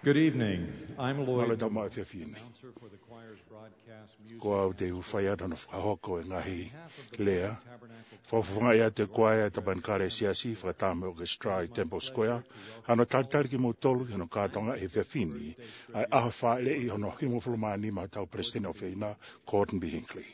Good evening. I'm Lloyd, announcer for the choir's broadcast music. Ko au te uwhaiata no whakahoko e ngahi lea. Whawhunga ia te kwaia te bankare siasi whakatame orchestra i Temple Square. Hano tātari ki mōtolu hano kātonga e whiawhini. Ai aha whaile i hono himofulumani ma tau President of Ina, Gordon B. Hinckley.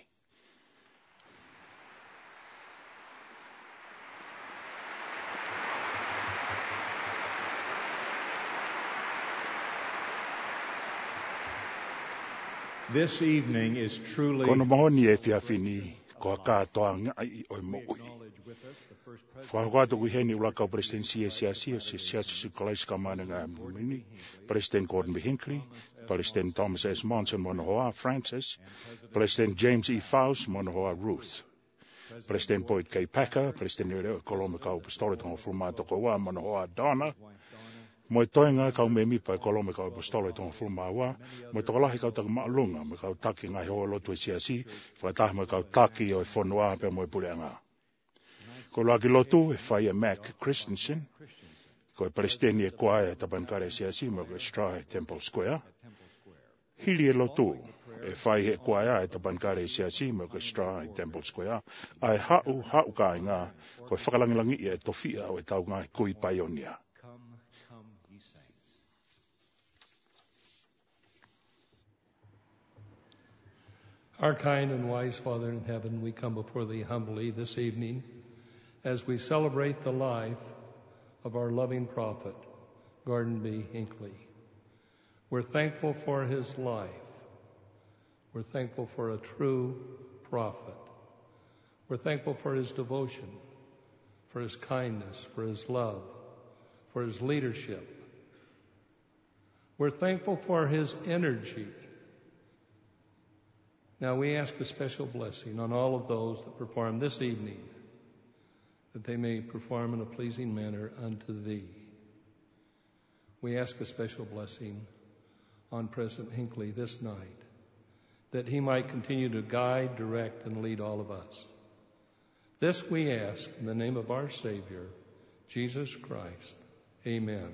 This evening is truly Kono mahoni e whiawhini ko a kātoa ngai o mo'ui. Whakawata ku heni ulakau President siasi Sikolais Kamana ngā mumini, President Gordon B. Hinckley, President Thomas S. Monson monohoa Francis, President James E. Faust monohoa Ruth, President Boyd K. Packer, President Kolomeka Apostolic o Fulmato Koa monohoa Donna, Mo toenga kau me mipa Kolomeka Apostolic o Fulmawa, mo tokalahi kau taka maalunga, me kau taki ngai hoa lotu e siasi, whakataha me kau taki o e whanua pe mo e puleanga. Ko laki lotu e whaia Mac Christensen, ko e Palestini e kwaia tabankare siasi mo e Strai Temple Square. Hili e lotu e whai e kwaia e tabankare siasi mo e Strai Temple Square. Ai hau ka inga ko e whakalangilangi e tofia o e tau ngai kui paionia. Our kind and wise Father in heaven, we come before thee humbly this evening as we celebrate the life of our loving prophet, Gordon B. Hinckley. We're thankful for his life. We're thankful for a true prophet. We're thankful for his devotion, for his kindness, for his love, for his leadership. We're thankful for his energy. Now we ask a special blessing on all of those that perform this evening, that they may perform in a pleasing manner unto thee. We ask a special blessing on President Hinckley this night, that he might continue to guide, direct, and lead all of us. This we ask in the name of our Savior, Jesus Christ. Amen.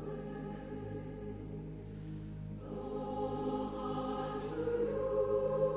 You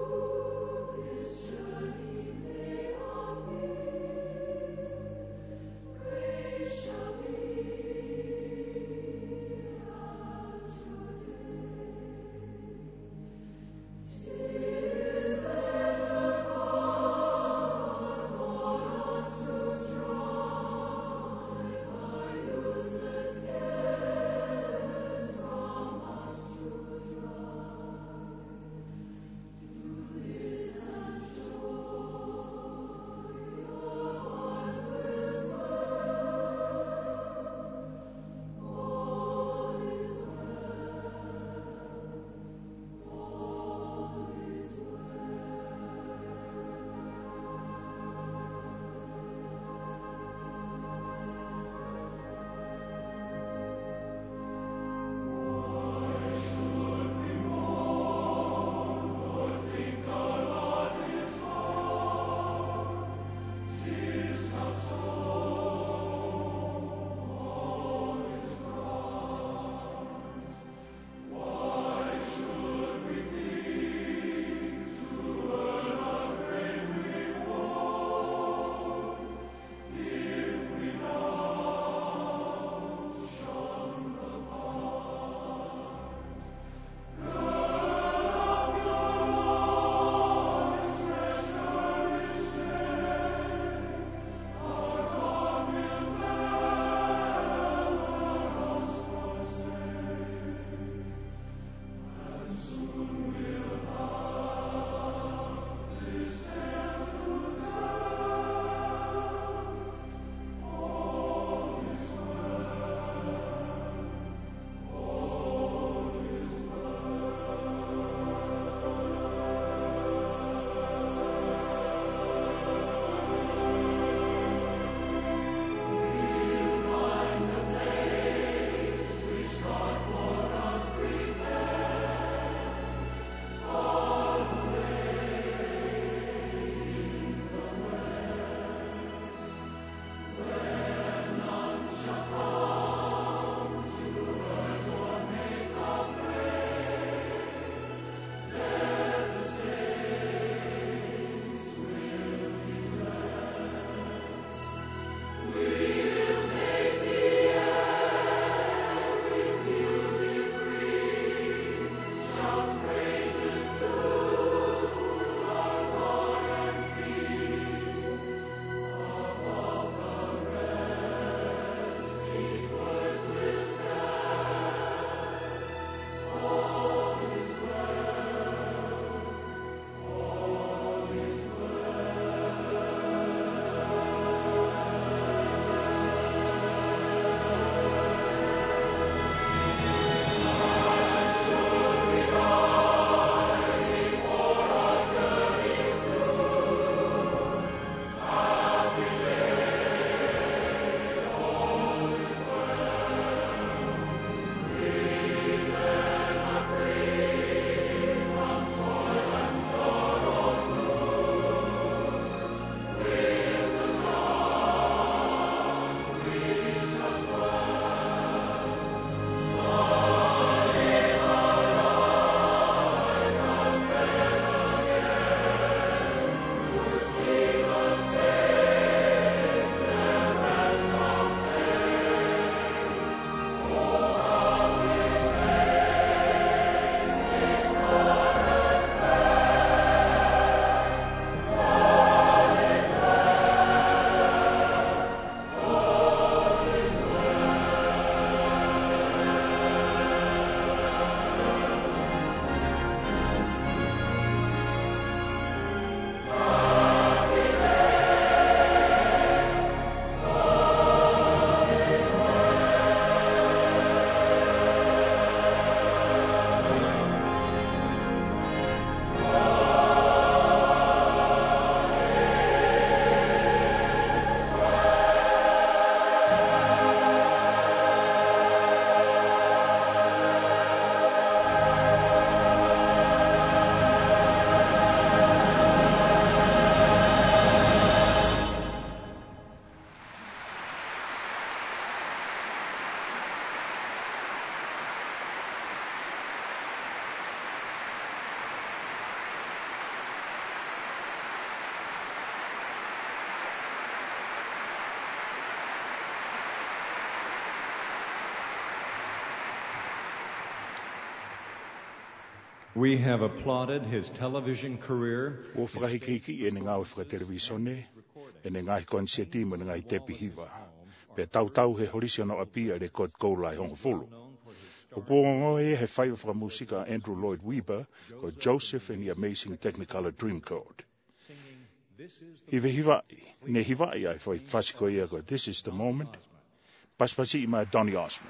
We have applauded his television career. O whakahiki e ngā whakatelevisione, e ngā konseti mo ngā tepi hiva. Pe tau he horisi ana apia re kot koulai hong fulu. O kuongo e he whai whakamusika Andrew Lloyd Webber ko Joseph and the Amazing Technicolor Dreamcoat. Hive hiva, ne hiva ai whai whasiko ia ko This is the Moment. Paspasi ima Donny Osmond.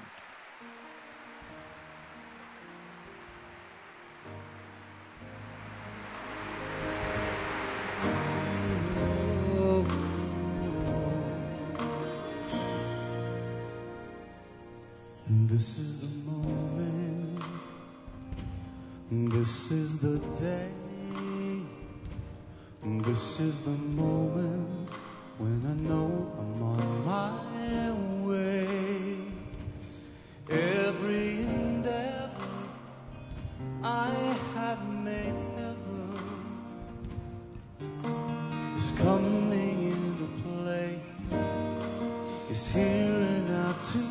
This is the moment, this is the day, this is the moment when I know I'm on my way. Every endeavor I have made ever is coming into play, is here and now today.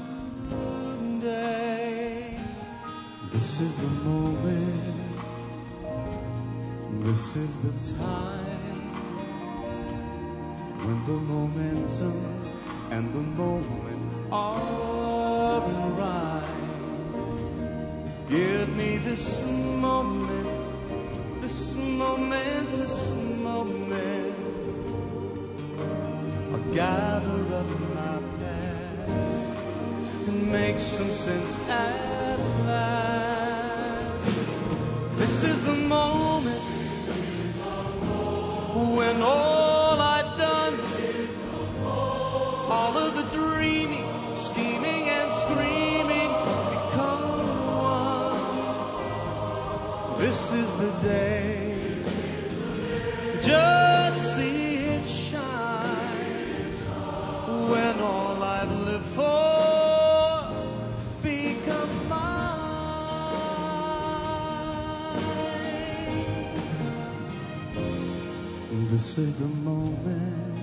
This is the moment, this is the time, when the momentum and the moment are right. Give me this moment, this momentous moment. I'll gather up my past and make some sense at last. This is the moment when all I've done, all of the dreaming, scheming and screaming become one. This is the day, just see it shine, when all I've lived for becomes mine. This is the moment,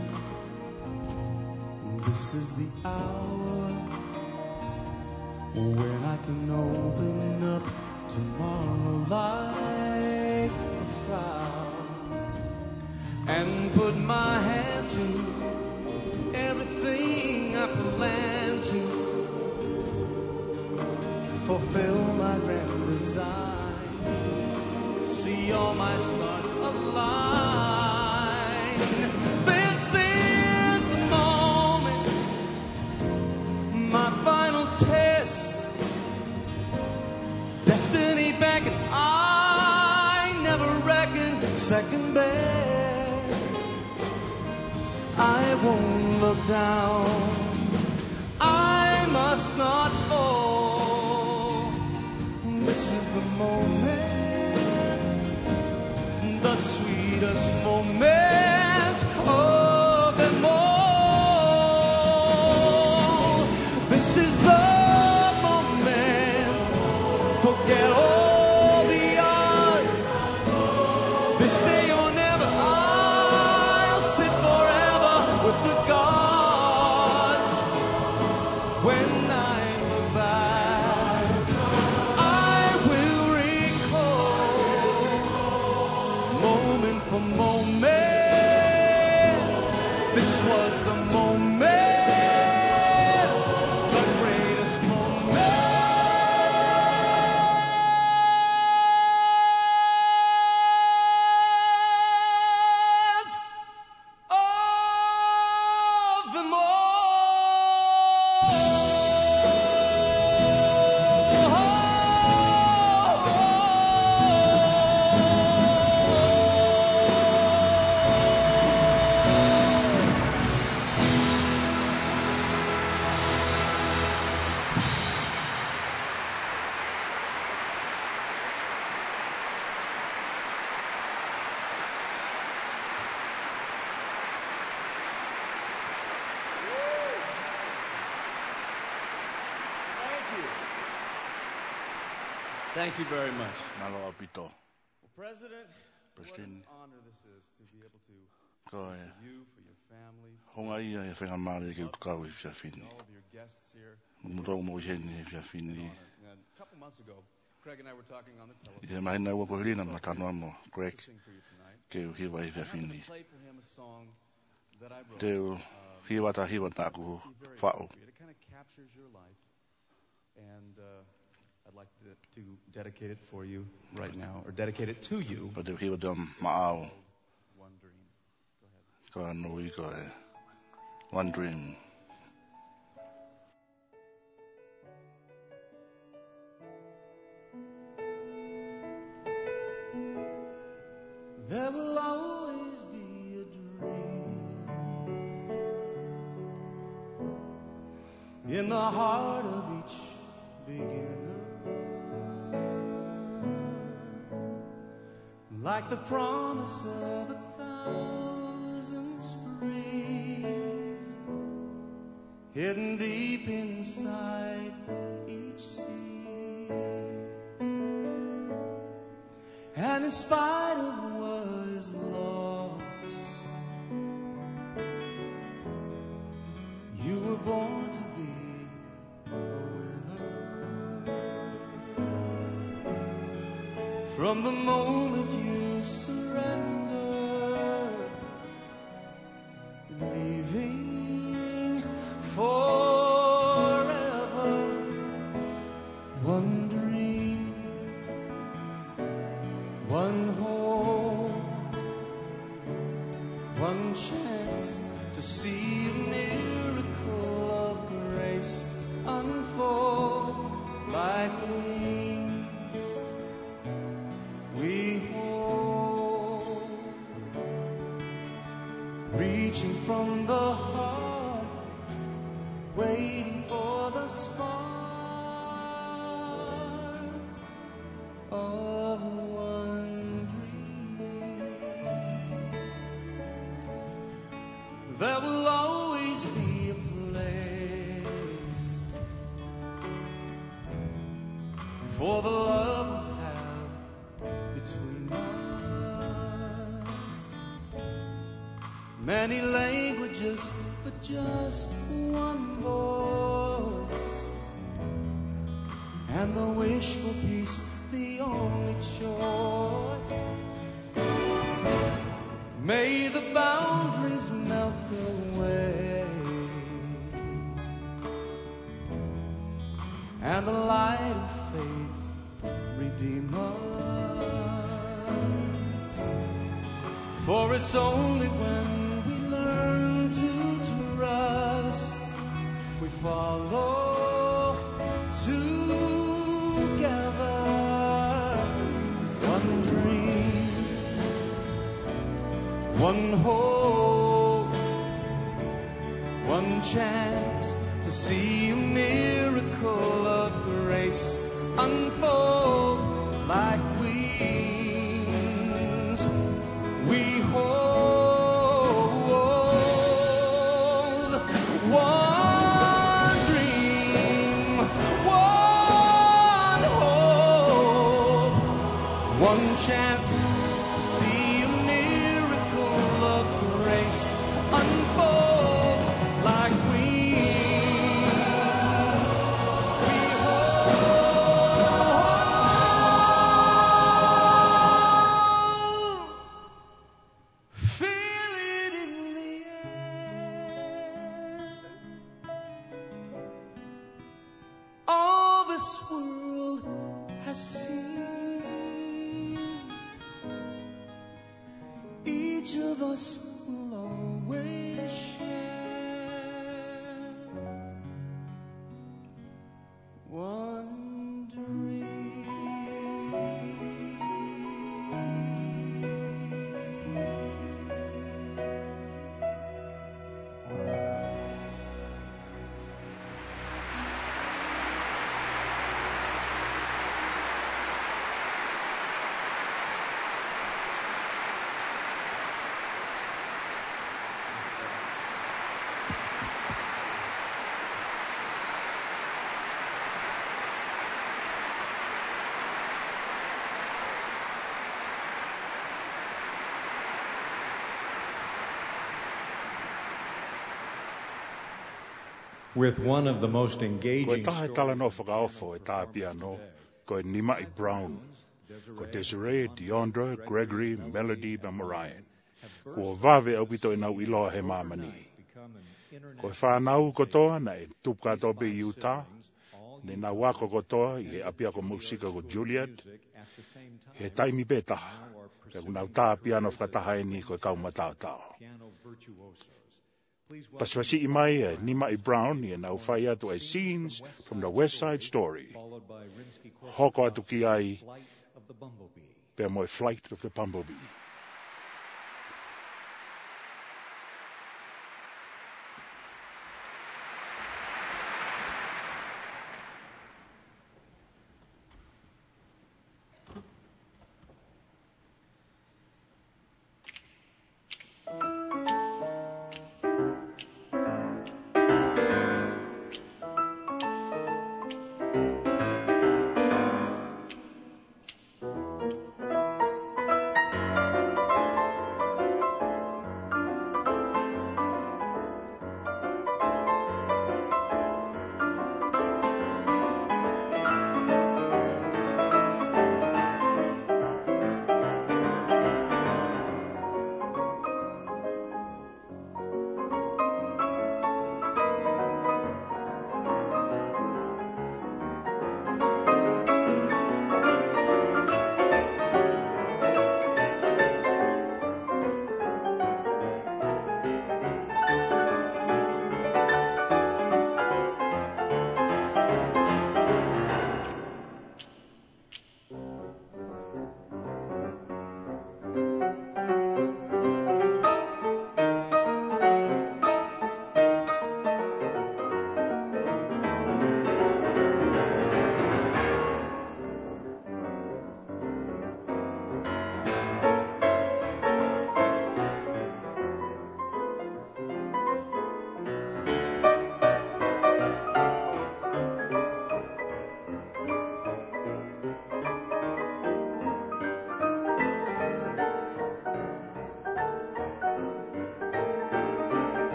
this is the hour, when I can open up tomorrow like a flower and put my hand to everything I plan to fulfill my grand design, see all my stars align. This is the moment, my final test, destiny beckon, I never reckoned second best. I won't look down, I must not fall. This is the moment, the sweetest moment of them all. This is the moment, forget all the odds. This day or never, I'll sit forever with the gods. When I look back, I will recall, moment for moment, this was the moment, the greatest moment of them all. Thank you very much. Malo apito. Well, President, what President. an honor this is to be able to Ko for you, for your family, honga ia e whenga mare ke ukau and all of your guests here. Muto mo hene An honor. And a couple months ago, Craig and I were talking on the telephone. Ia mai na wa lina ma tanoa mo Greg Sing for you tonight. ke hiwa i I'm going fini. to play for him a song that I wrote. Te hiwa ta ku Very whao. appropriate. It kind of captures your life, and I'd like to dedicate it for you right now, or dedicate it to you. Pa te hiwa dam maao One Dream. Go ahead. ka nui ko e. One Dream. There will always be a dream in the heart of each beginner, like the promise of 1,000 springs hidden deep inside each seed. And in spite of what is lost, you were born to be a winner. From the moment you surrender, leaving forever one dream, one hope, one chance to see a miracle of grace unfold like wings we hold, reaching from the heart, waiting for the spark of one dream. There will always be a place for the love we have between us. Many languages, but just one voice, and the wish for peace the only choice. May the boundaries melt away, and the light of faith redeem us. For it's only when we learn to trust we follow together. One dream, one hope, one chance to see a miracle of grace unfold like wings we hold. One dream, one hope, one chance to see a miracle of grace unfold like wings we hold. Feel it in the air. All this world has seen, each of us will always share one dream. With one of the most Ko e engaging tahe stories tala no whakaofo e tā piano. ko Nimai Brown, ko Desiree, Deondra, Gregory, Melody, ma Marian. Ko vave au pito inau iloa he mamani. Ko whanau kotoa na e tupka tope i Utah, ne na wako kotoa i he apia ko musika ko Juliet, he taimi petaha, te unau tā piano whakataha e ni ko kau matao tao. Paswasi imai Nimai Brown i nau whai atu ai Scenes from the West Side Story. Hoko atu ki ai pe moi Flight of the Bumblebee.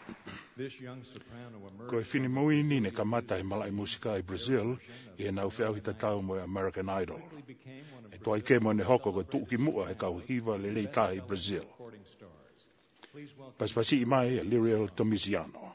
Ko e whini maui nine ka mata i malai musika i Brazil, i e nau whiau hita tau mo American Idol. E toa i ke mo ne hoko ko tuki mua e kau hiva le leita i Brazil. Paspasi i mai e Liriel Tomiziano.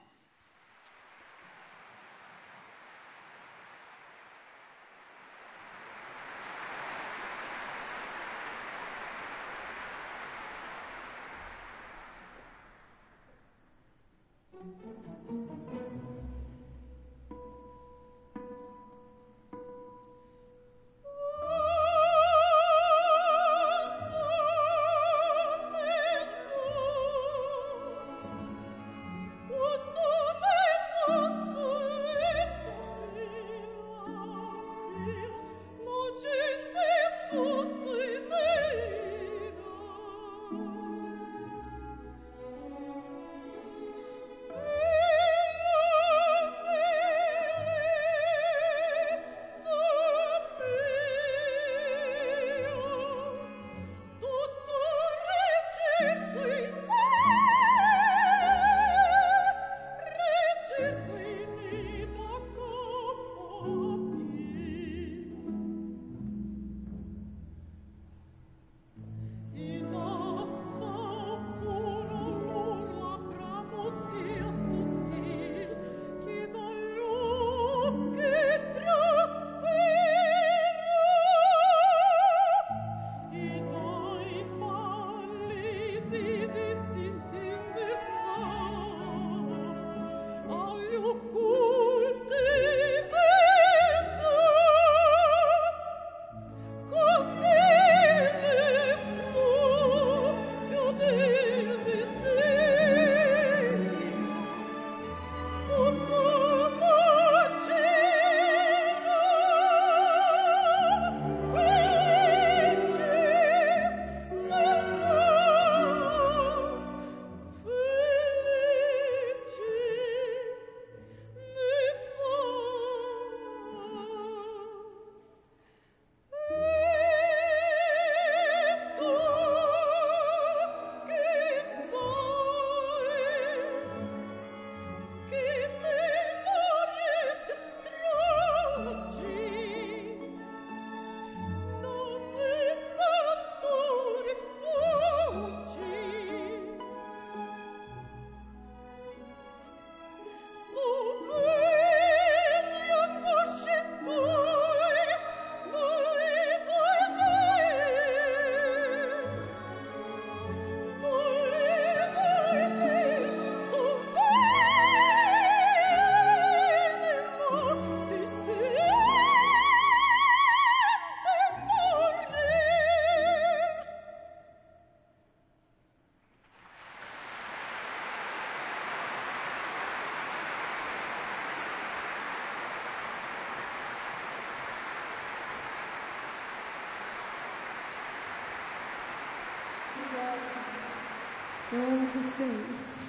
Eu de seis.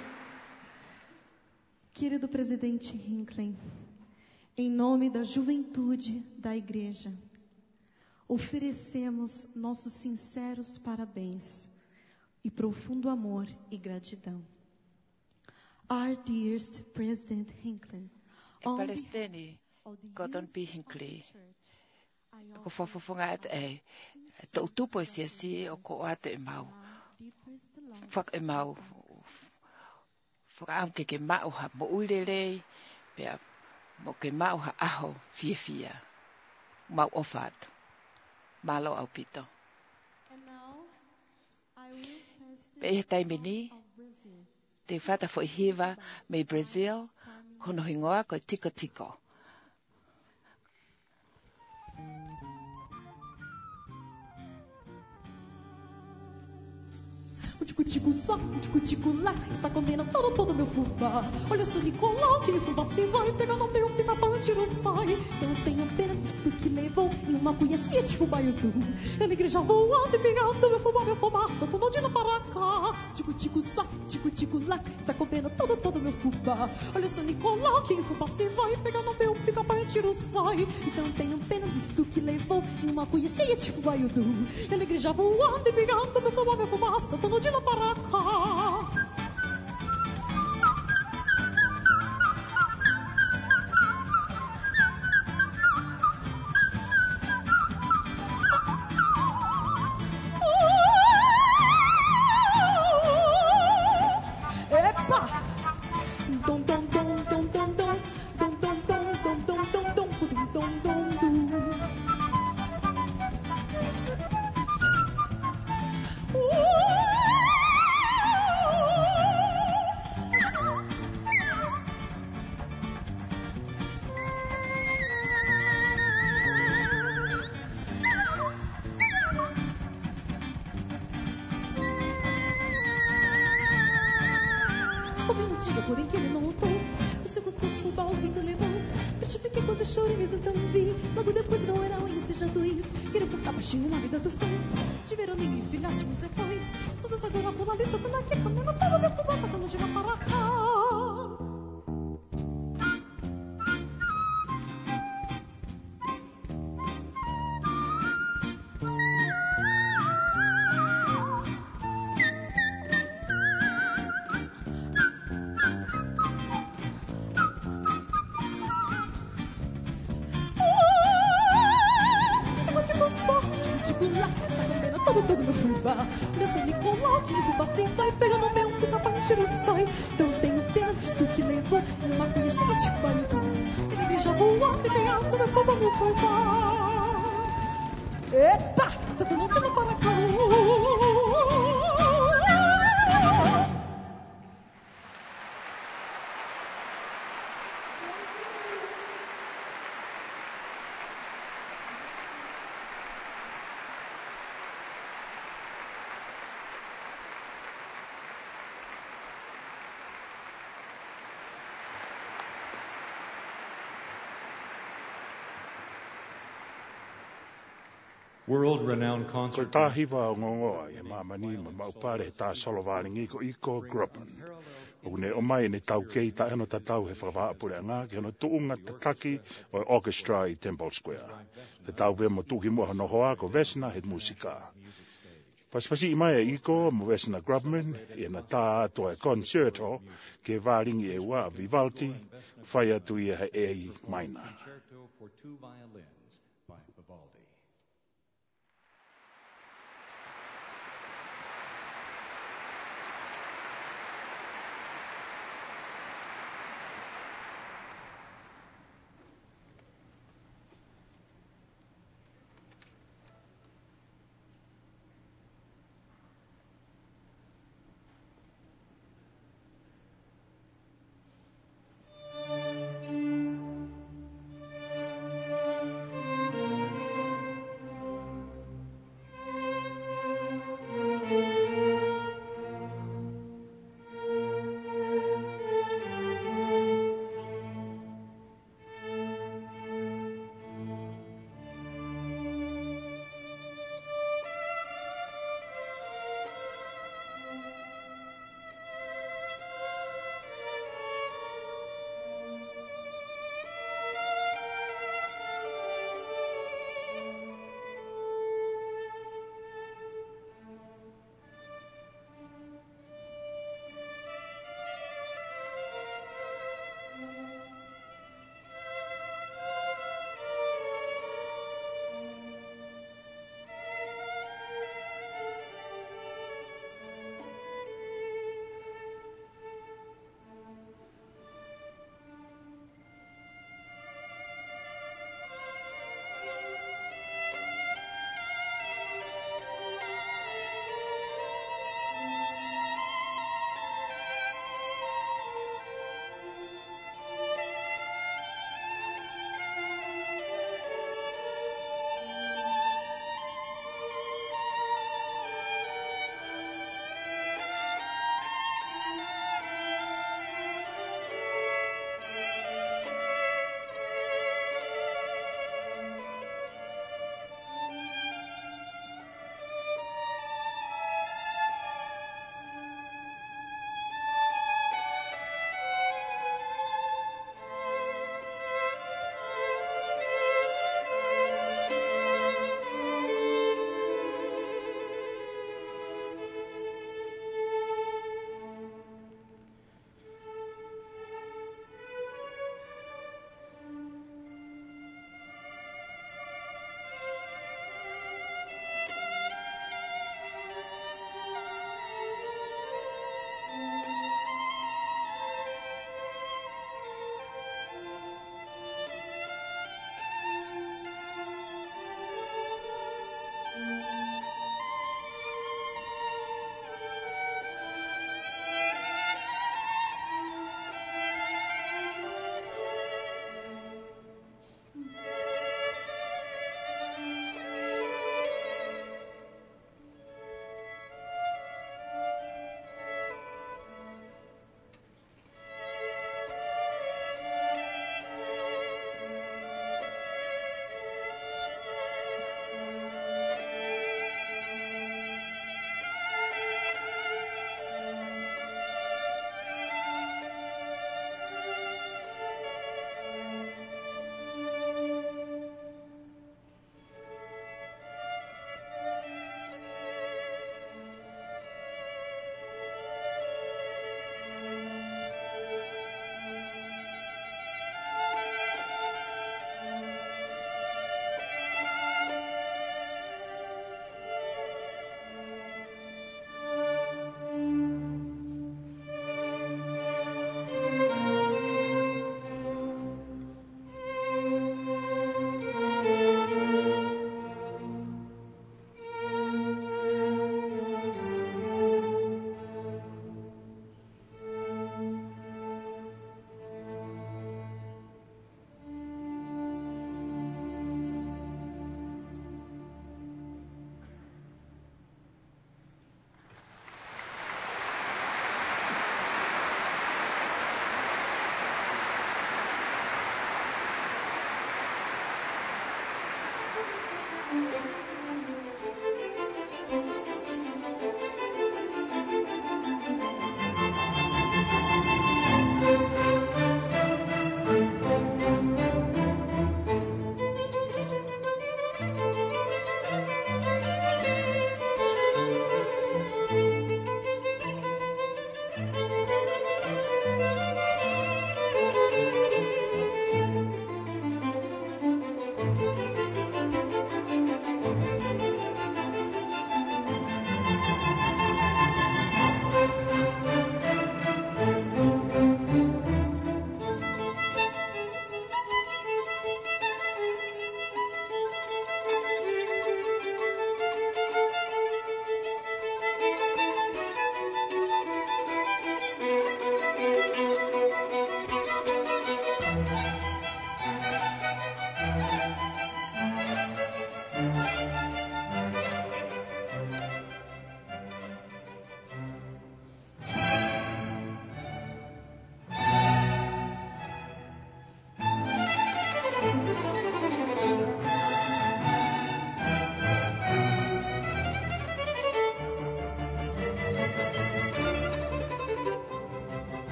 Querido presidente Hinckley, em nome da juventude da igreja, oferecemos nossos sinceros parabéns e profundo amor e gratidão. Our dearest President Hinckley, Palestini, Gordon B. Hinckley, ko whafunga e tau tupo e siasi o ko ate e mau. Whak e mau, whakaam ke mau ha mo uirerei, pia mo ke mau ha aho fia, mau ofat, malo au pito. Pe e taimini, te whata fo hiva me Brazil, kono hingoa ko tiko. O tico-tico só, o tico-tico lá, está comendo todo meu fubá. Olha só o Nicolau, que fubá se vai, pega no meu pica-pau, tiro sai. Eu tenho pena disto que levou em uma cuia cheia de fubá e tu. Eu na igreja voando e pegando meu fubá, soltando de lá para cá. Tico-tico só, tico-tico lá, está comendo todo meu fubá. Olha só o Nicolau, que fubá se vai, pega no meu pica-pau, tiro sai. Então tenho pena disto que levou em uma cuia cheia de fubá e tu. Eu na igreja voando e pegando meu fubá, soltando de lá para cá. no dia, porém que ele não notou. O seu gostoso fubá o vento levou. Fiquei quase chorei, mas então vi. Logo depois não era um ensejadores. Queria cortar baixinho na vida dos dois. Tiveram nem filhotinhos depois. Todos agora por ali, soltando aqui, comendo todo meu fubá, sacando de lá para cá. Todo meu fubá, meu São Nicolau, que o fubá sem vai pegando meu pica-pau e tiro sai. Então eu tenho pena disso que levou uma cunha cheia de barulho. Ele veja voar, me pegando meu fubá, meu fubá. Epa, só que eu não tiro para cá. World-renowned Ko concert tā hiwa o ngongoa e mamani ma maupare tā solovāringi ko Iko Grubman. O ne o mai ne tau kei ta ano ta tau he whakawhaapure ngā ki ano tuunga tataki o orchestra i Temple Square. Te tau pe mo tuki mua no hoa ko Vesna he musika. Paspasi i mai e Iko mo Vesna Grubman i na tā ato e concerto ke vāringi e ua Vivaldi whai atu i he ei maina. Concerto for two violins by Vivaldi.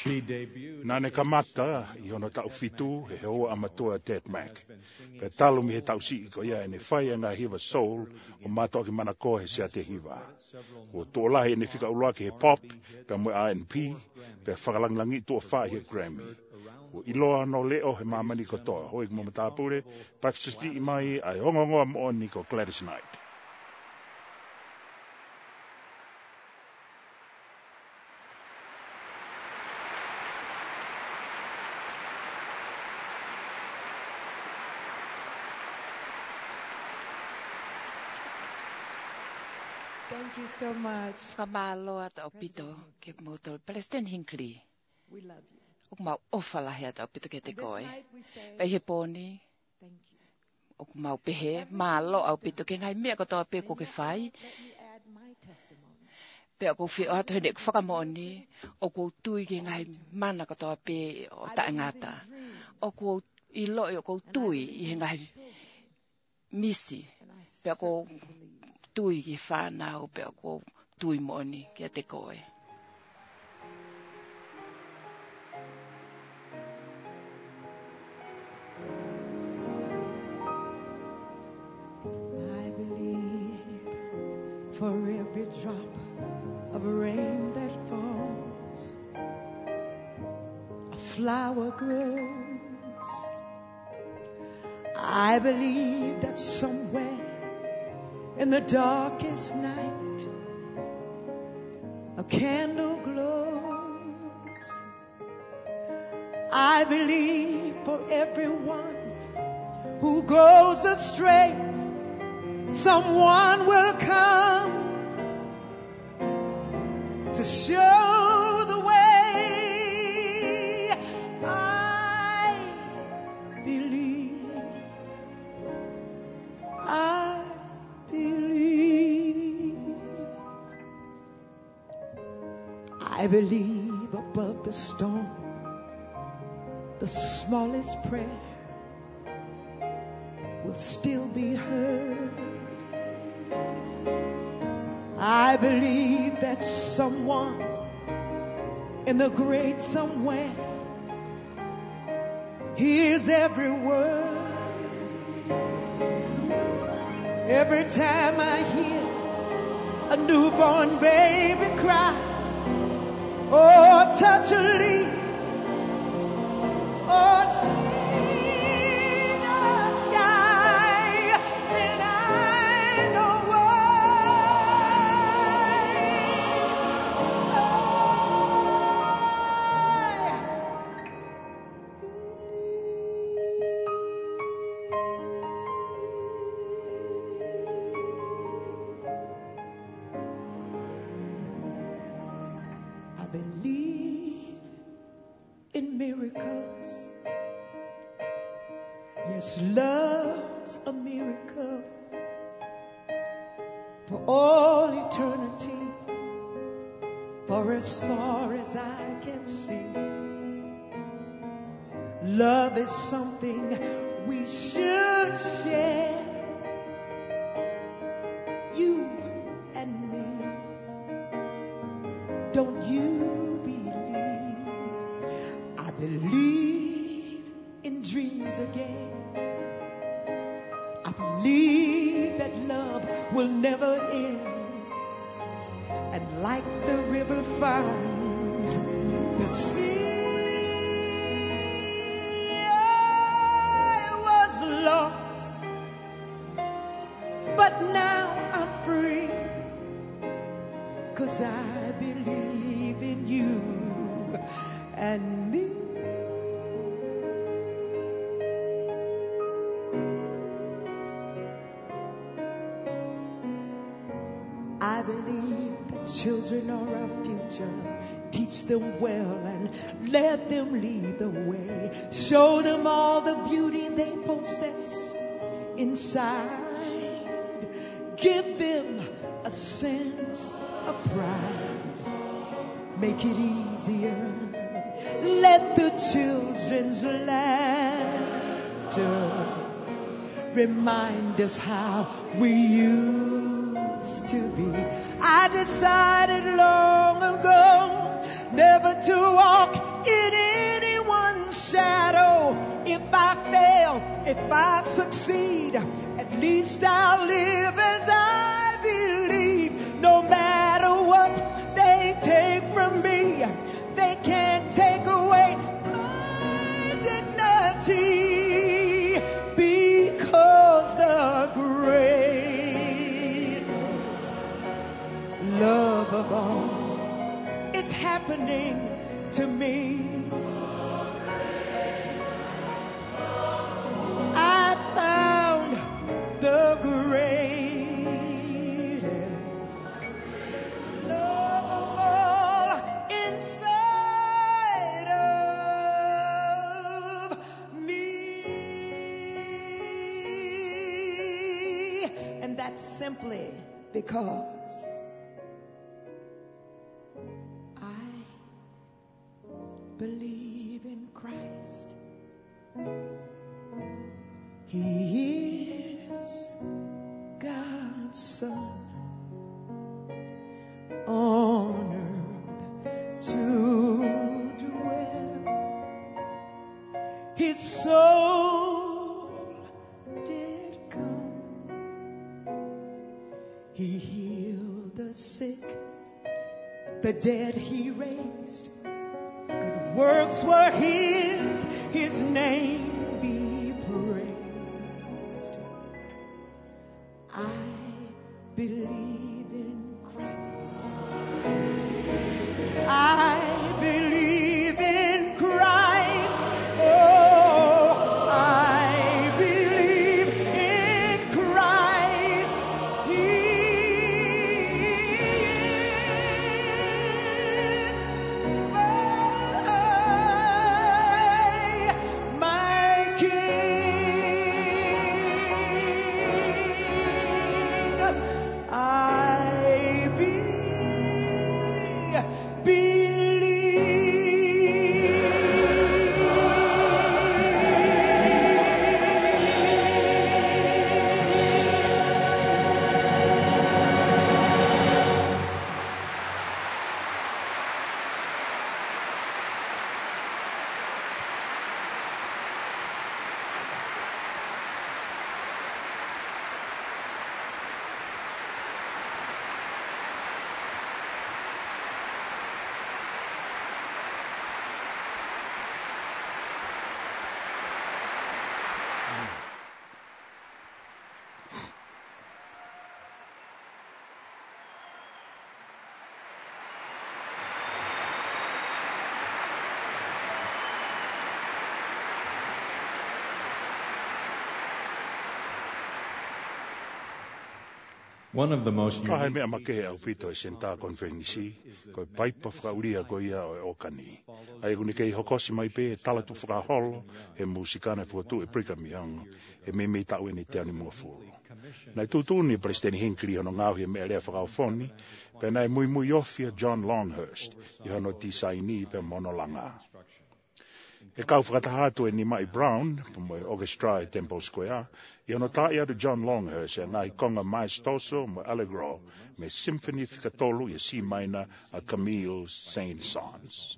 Nane kamata I ona tau fitu he hoa amatua Ted Mack. Pe talo mi he tau si ko ia ene whai ngā hiva soul o mātua ki mana ko he sea te hiva. O tō lahi ene whika ulua ki he pop, pe mo R&B, pe whakalanglangi tō whai he Grammy. O iloa no leo he mamani ko toa. Hoi ki mamatapure, pakisasti I mai ai hongongoa mo ni ko Gladys Knight. Thank you so much. Kamaloa ta opito ke motor Preston Hinckley. We love you. O mau ofala he ta opito ke te And this koe. night we say, Pe he poni. thank you. O mau pehe malo au pito ke ngai mea ko toa pe ko ke whai. Let me add my testimony. Pe ko fi o ato he nek whakamoni. O ko tui ke ngai mana ko toa pe o ta ngata. O ko ilo o ko tui I he ngai misi. Pe ko tui ki whanau pe ko tui moni ke te koe. I believe for every drop of rain that falls, a flower grows. I believe that somewhere in the darkest night, a candle glows. I believe for everyone who goes astray, someone will come to show the way. I believe. I believe. I believe above the storm, the smallest prayer will still be heard. I believe that someone in the great somewhere hears every word. Every time I hear a newborn baby cry, or touch a leaf, or see the sky, then I know I believe in miracles. Yes, love's a miracle for all eternity, for as far as I can see. Love is something we should share, you and me. Don't you believe? I believe in dreams again. I believe that love will never end. And like the river finds the sea, I was lost, but now I'm free, 'cause I believe in you and me. I believe that children are our future. Teach them well and let them lead the way. Show them all the beauty they possess inside. Give them a sense of pride. Make it easier. Let the children's laughter remind us how we used to be. I decided long ago never to walk I succeed, at least I'll live as I believe. No matter what they take from me, they can't take away my dignity, because the greatest love of all is happening to me. I found the greatest love of all inside of me. And that's simply because I believe in Christ. He is God's Son on earth to dwell. His soul did come. He healed the sick, the dead he raised. Good works were his name be praised. I believe in Christ. I believe in Christ. Oh, I believe in Christ. He is my King. I One of the most Ka hai unique mea make au pito e senta konfenisi, ko paipa whakauria ko ia o okani. Ai kuni kei hokosi mai pe e talatu whakaholo, e musikana fuatu e prika miang, e me me tau e ni te ani mua fulu. Nai tūtūni Presidenti Hinckley hono ngauhi e mea lea whakaofoni, pe nai mui mui ofia John Longhurst, i hono tisaini pe monolanga. E kau whakatahatu e ni Mai Brown, mo e orchestra e Temple Square, i ono tai atu John Longhurst e ngai konga maestoso mo Allegro, me symphony whikatolu i C minor a Camille Saint-Saëns.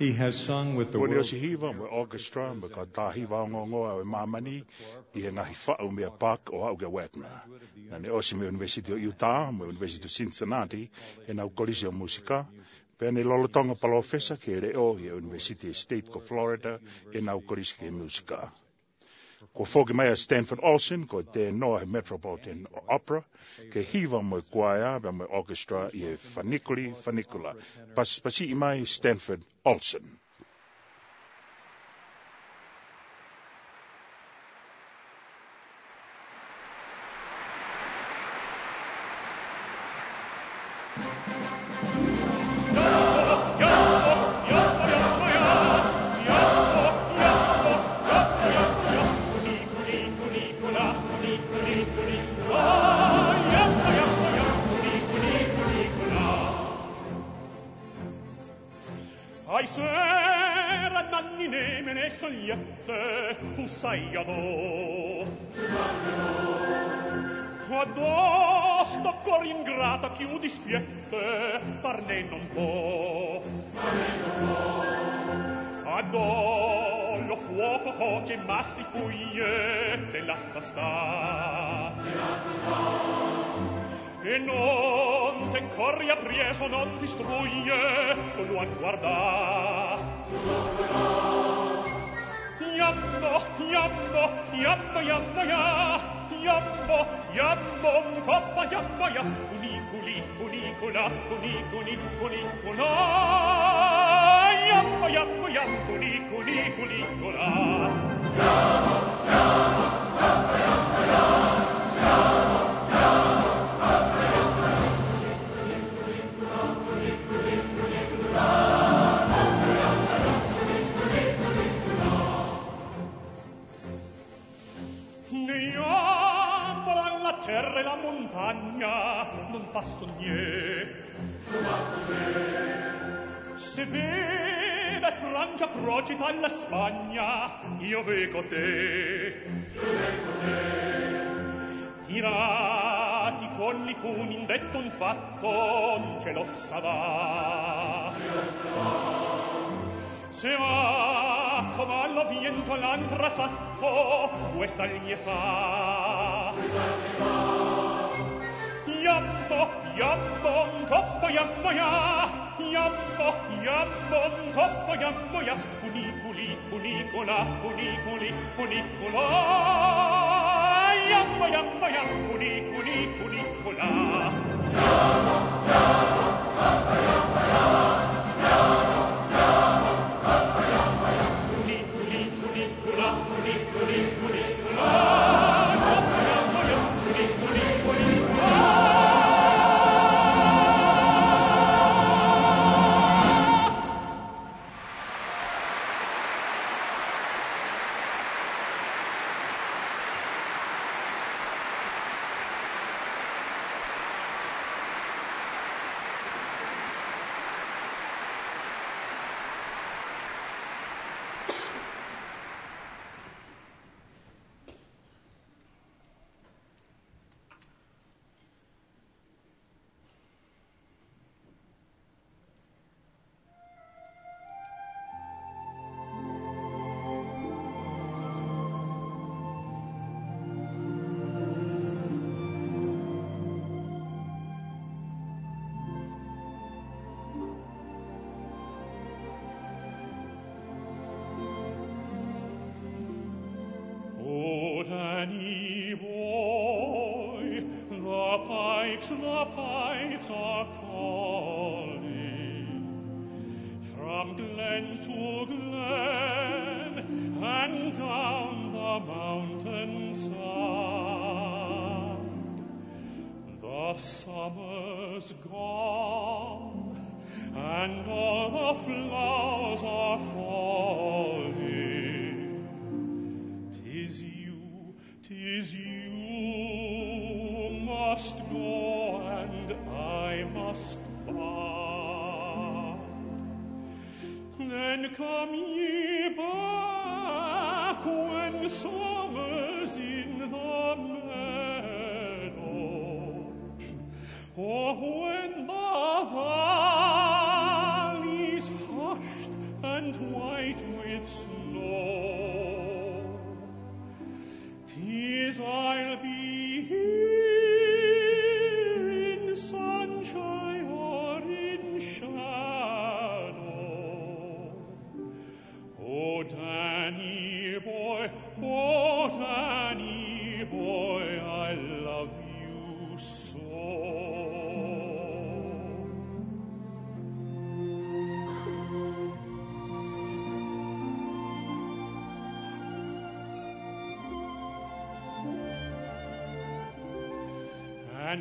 He has sung with the Kone o world si hiva mo orchestra mo ka tā hiva o ngongoa o mamani I e ngahi whao mea pak o au ke wekna. Na ne o si me University o Utah, mo University o Cincinnati, e nau kolisi o musika, pe ne lolotonga palofesa ke re o I University of State ko Florida, e nau kolisi ke musika. Ko whoki mai a Stanford Olsen, ko te noa he Metropolitan Opera, ke hiva mo kwaia, ba mo orchestra I e Fanicula. Pasi I mai Stanford Olsen. Ai sera nannine me ne scegliette, tu sai adò. Addosto cor ingrata chiudi spiette, farne non può. Addo lo fuoco coce ma si fuglie, te lascia sta. E non te corri a prieso, non ti struglie, solo a guardar. Iambo, iambo, iambo, iambo, iambo, iambo, un coppa, iambo, ia, uniculi, unicula, uniculi, unicula. Iambo, iambo, iambo, uniculi, unicula. Iambo, iambo, iambo, iambo, iambo. Terra e la montagna non passo niente. Se vede Francia procita alla Spagna, io vedo te. Tirati con li funi in detto un fatto, non ce lo sarà. Se va come allo viento l'antrasato, due saglie sa. Iambo, iambo, un toppo, iambo, ia. Iambo, iambo, un toppo, iambo, ia. Uniculi, unicola, uniculi, unicola. Iambo, iambo, iambo, uniculi, unicola. Iambo, iambo, iambo, iambo, iambo. The pipes are calling from glen to glen and down the mountainside. The summer's gone and all the flowers are falling. 'Tis you must go and I must bide. Then come ye back when summer's in the meadow, or when the valley's hushed and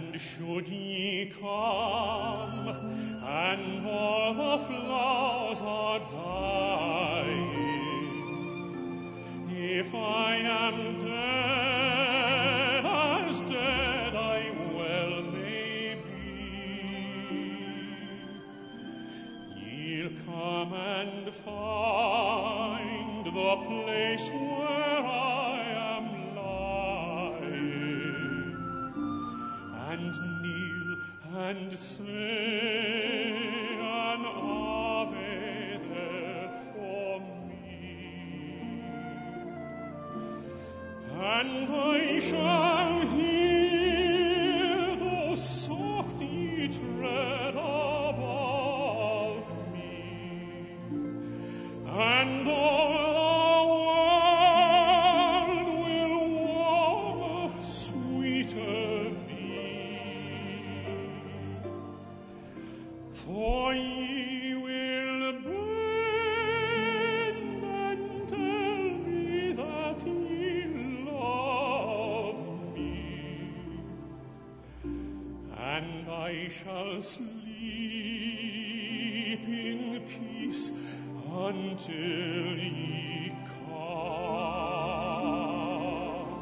And should ye come, and all the flowers are dying, if I am dead, as dead I well may be, ye'll come and find the place where I am lying, and kneel and say an Ave there for me, and I shall hear those softly tread above me, and all the world will warmer, sweeter be. For ye will bend and tell me that ye love me, and I shall sleep in peace until ye come.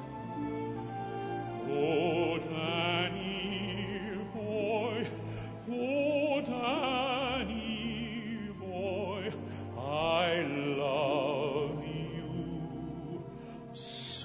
Oh, Danny boy, oh, Danny boy, I love you so.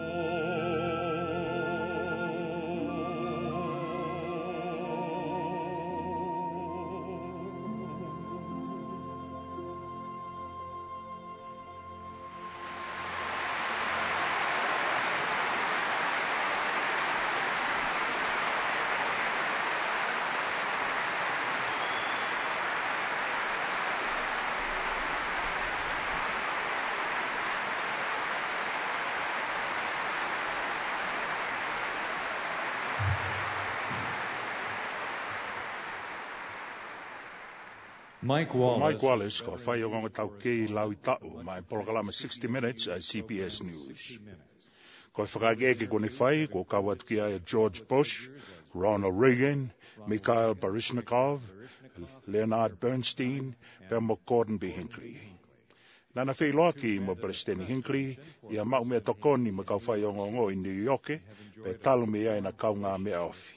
Mike Wallace. Mike Wallace, ko whai o ngonga tau kei lau I tau, mai polokalama 60 Minutes at CBS News. Ko whakageke kone whai, ko kawatu ki ai George Bush, Ronald Reagan, Mikhail Baryshnikov, Leonard Bernstein, pe mo Gordon B. Hinckley. Nana whi loa ki mo President Hinckley, ia mau mea tokoni mo kau whai o ngongo I New York, pe talu me ai na kau ngā mea ofi.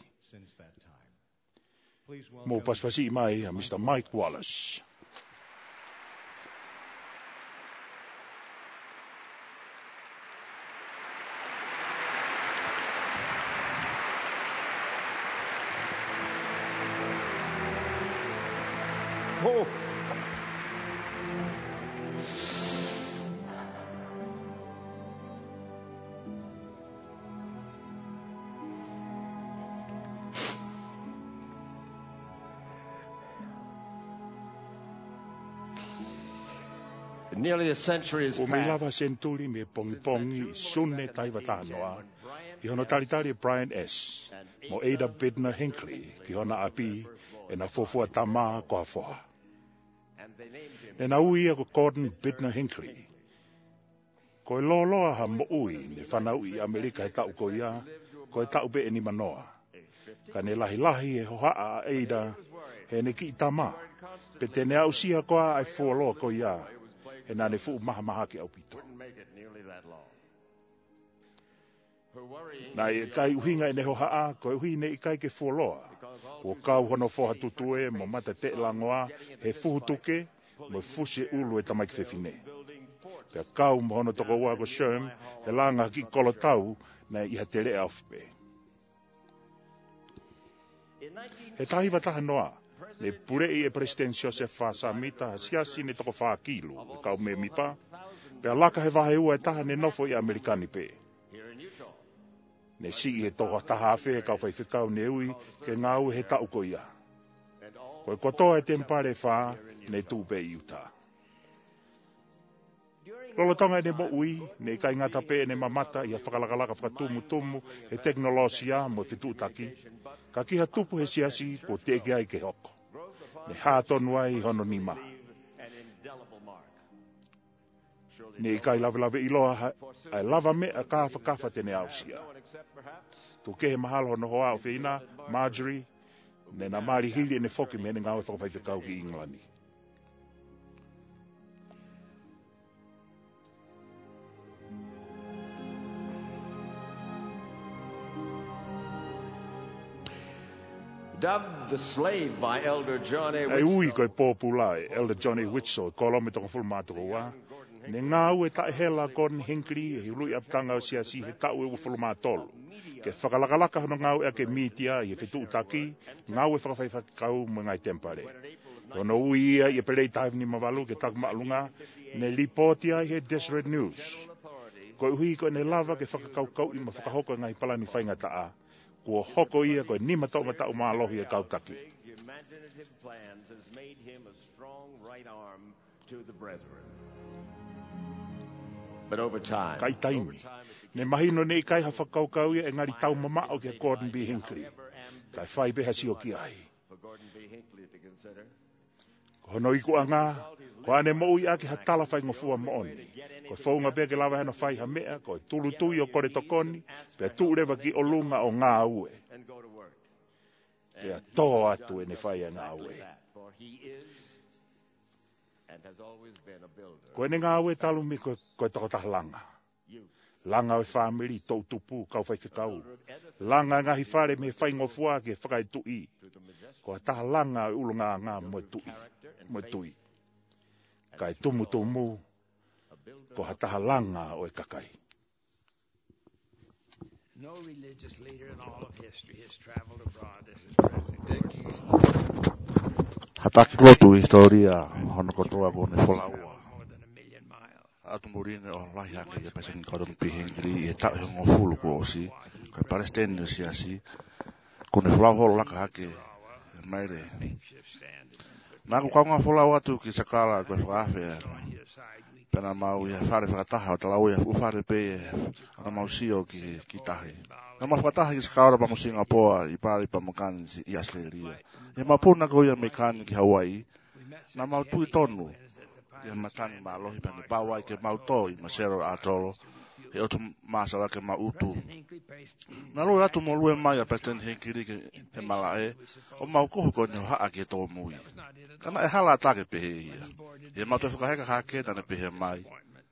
Mo paspasi mai a Mr. Mike Wallace. Oh. Nearly a century has O me lava passed. senturi me pongi sunne taiva tānoa. I hono talitari Brian S. Mo Ada Bidner Hinckley ki hona api e na fofua tama koa foa. E na ui ko Gordon Bidner Hinckley. Ko e loloa ha mo ui ne whanau I Amerika he tau ko ia, ko e tau be e ni manoa. Ka ne lahi lahi e hoha a Ada he ne ki tama. Pe te ne au sia koa ai fuoloa ko ia. E nā ne fu maha maha ki au pito. Nā e kai uhinga e neho haa, ko e uhi ne I kai ke fuoloa. O kau hono foha tutue, mo mata te langoa, he fuhu tuke, mo fuse ulu e tamaiki whewhine. Pea kau mo hono toko ua ko Sherm, he langa ki kolo tau, na iha te rea awhipe. He tahiwa taha noa, ne purei e President Joseph Samita siasi ne toko whaakilu, e kau me mipa, pea laka he wahe ua e taha ne nofo I Amerikani pe. Ne si e toko taha awhe e kau whaifekau ne ui, ke ngau he tau ko ia. Koe kotoa e tempare wha, ne tūpe I Utah. Lolotonga e ne mo ui, ne kai ngata pe ne mamata I a whakalakalaka whakatumu tumu, he teknolosia mo whitutaki, ka kiha tupu he siasi ko teke ai ke hoko. Ne hātonu ai hono nima. Ne kai lawe lawe iloa ai lava me a kafa tene ausia. Ko ke he mahalo no hoa o whina, Marjorie, ne na mari hili e ne whoki me ne ngāwe whakawhai ki Inglani. Dubbed the Slave by Elder John A. Ai ui koe pōpula e Elder John A. Whitsoe, kolomi tonga fulmātuko wā. Ne ngāu e tae hela Gordon Hinckley e hului aptanga o siasi he tau e ua fulmātolo. Ke whakalakalaka hono ngāu e ke mitia i e whetu utaki, ngāu e whakawhai mo ngai tempare. Tono ui ia i e pelei taivni mawalu ke tak maalunga, ne lipotia i he Deseret News. Koe hui koe ne lava ke whakakaukau i ma whakahoko ngai palani whainga taa. Kua hoko ia koe nima tau matau mālohi e kautaki. Imaginative plans has made him a strong right arm to the brethren. But over time, kai taimi. Ne mahino nei kai ha whakaukau ia e ngari tau mama o ke Gordon B. Hinckley. Kai whai beha si o ki ai. Hono iku a ngā, ko ane mo ui ake ha tala whai ngofua mooni. Ko whaunga bea ke lawa hena whai ha mea, ko tulu tui o kore tokoni, pea tūrewa ki o lunga o ngā ue. Pea tō atu e ne whai a ngā ue. Ko ene ngā ue talu mi koe takotaha langa. Langa o whamiri tau tupu kau whai whikau. Langa ngahi whare me whai ngofua ke whakai tui. Ko taha langa o ulunga ngā moe tui. Kai tumu tumu, ko hataha langa o e kakai. No religious leader in all of history has traveled abroad as his president. Hataki lotu historia hono kotoa ko ne folaua. Atu morine o lahi ake ia pesen Gordon B. Hinckley e tau hongo fulu ko osi, ko Palestine si asi, ko ne folau holo laka hake maire. Nā ko kaunga folau atu ki sakala ko whakawhea. Pena mau ia whare whakataha o talau ia whare pe ana mau sio ki tahe. Nā mau whakataha ki sakala pa mo Singapore i pari pa makani i Australia. E mapuna ko ia mekani ki Hawaii. Nā mau tui tonu. Ia matani ma alohi pani bawai ke mau toi ma sero atoro. E otu masala ke ma utu. Nā loi atu mo lue mai a President Hinckley ke malae. O mau kohu ko ni haa ke tō mui. Kana e hala atake pehe ia. E mau te whakaheka hake tane pehe mai.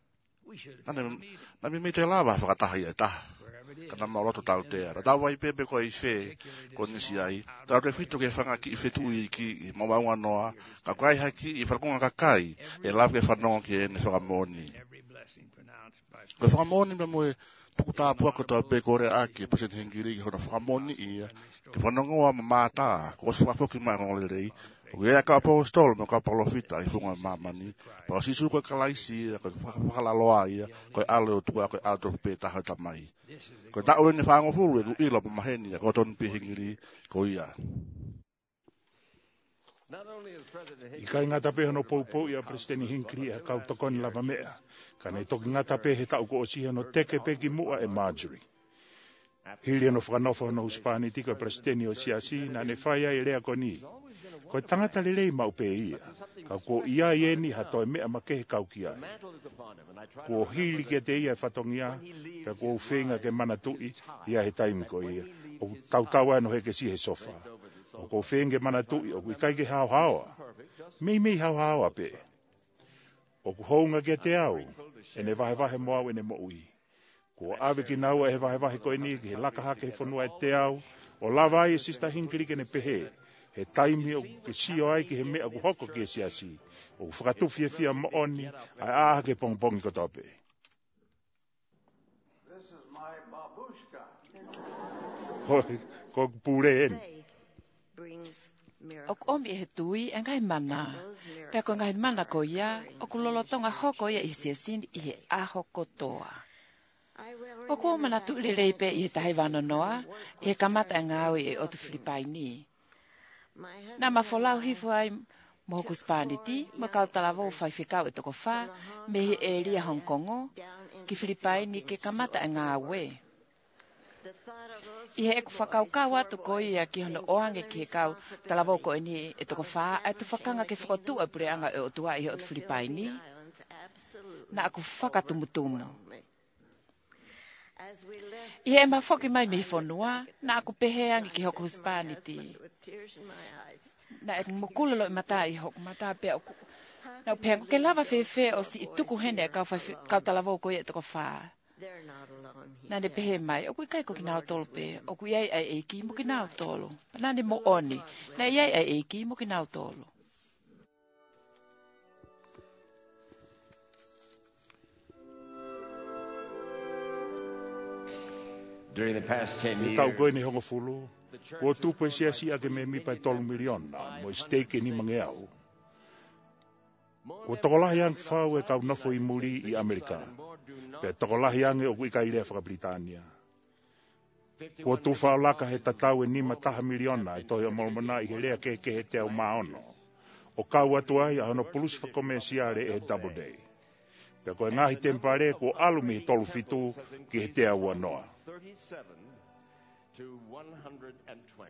Nami me te lava whakataha ia taha. Kana mau loto tau tea. Tau wai pepe ko i whe ko nisi ai. Tau te whitu ke whanga ki i whetu i ki i mawaunga noa. Ka kai haki i whakunga kakai. E lawa ke whanonga ki e ne whakamoni. Ko whakamoni me moe tuku tāpua ko tau pe kore ake. President Hinckley ki hono whakamoni ia. Ki whanonga oa ma mātaa. Ko swapoki mai ngole rei. O ia ka apostol me ka palofita i funga mamani. Pa sisu ko kalaisi ko whakalaloa ia. Ko alo tua ko alto pe taha tamai. Ko ta o ni whango fulu e ku ila pa maheni ko Gordon B. Hinckley ko ia. I kai ngata pe hono poupou ia President Hinckley e kau tokoni lava mea. Ka nei toki ngata pe he tau ko osi hono teke pe ki mua e Marjorie. Hili ano whanofo hono Huspani tiko Presidenti o siasi na ne whaia i rea koni. Ko tangata lelei mau pe ia. Ka ko ia ieni hatoe mea makehe kau ki ai. Ko hili ke te ia e whatongia. Ka ko whenga ke manatui ia he taimi ko ia. O tau ano heke si he sofa. O ko whenge manatui o kui kai ke hao haoa. Mei hao haoa pe. O ku hounga ke te au. E ne vahe moau e ne mo ui. Ko ave ki naua e vahe ko e ni ki he laka hake he whanua e te au. O lava ai e Sister Hinckley ke ne pehe. He taimi o ke sio ai ki he mea ku hoko ki e siasi. O ku whakatufia fia mooni, ai aha ke pongpongi ko tope. This is my babushka. Ko pure eni. O omi he tui e ngai mana. Pea ko ngai mana ko ia, o ku lolotonga hoko ia i siasini i he aho kotoa. O ku mana tu lirei pe i he tahi wano noa, i he kamata e ngāui e otu Filipaini. Nā mafolau hifu ai mohoku Spaniti, mo kautalawo whai whikau e toko wha, me hi e ria Hong Kongo, ki Filipaini ke kamata e ngāwe. I he eku whakaukau atu ko ia ki hono oange ki he kau talawo ko ni e toko wha, ai tu whakanga ke whakotua pureanga e otua i he otu Filipaini, na aku whakatumutumu. Ia e mafoki mai me fonua, na aku pehe angi ki hoku Hispaniti. Na e mokula lo i mata i hoku mata pe aku. Na pe ke lava fefe o si ituku hene kau talavo ko ia toko fa. Na ne pehe mai, oku kai ko kinao tolo pe, oku iai ai eiki mo kinao tolo. Na ne mo oni, na iai ai eiki mo kinao tolo. During the past 10 years, tau koe ni hongo fulu, ko tupo sia sia ke me mi pai 12 miliona, mo stake ni mangeau. Ko tokolahi ang whau e kau nofo i muri i Amerika. Pe tokolahi ang e o kui kai rea whaka Britania. Ko tu whao laka he tatau e nima taha miliona e tohi o molmona i he rea ke he te au maono. O kau atu ai a hono pulusi whakomensiare e he double day. Pe koe ngahi tempare ko alumi tolu fitu ki he te au anoa. 37 to 120.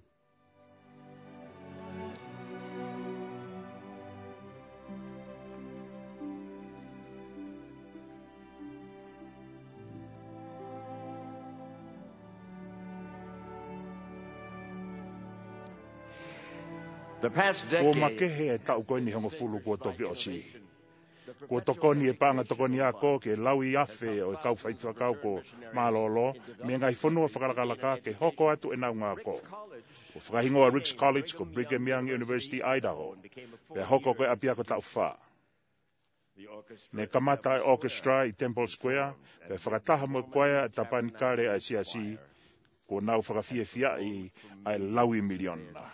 The past decade, Ko makehe e tau koe ni hongo fulu ko toki o si. Ko tokoni e panga tokoni ako ke laui afe o e kau whaifakau ko malolo, me ngai whanua whakarakalaka ke hoko atu e nau ngako. Ko whakahingoa Ricks College ko Brigham Young University, Idaho. Pe hoko koe apia ko tau wha. Ne kamata e orchestra i Temple Square, pe whakataha mo koea e tapani kare a siasi, ko nau whakawhia fia i ai laui miliona.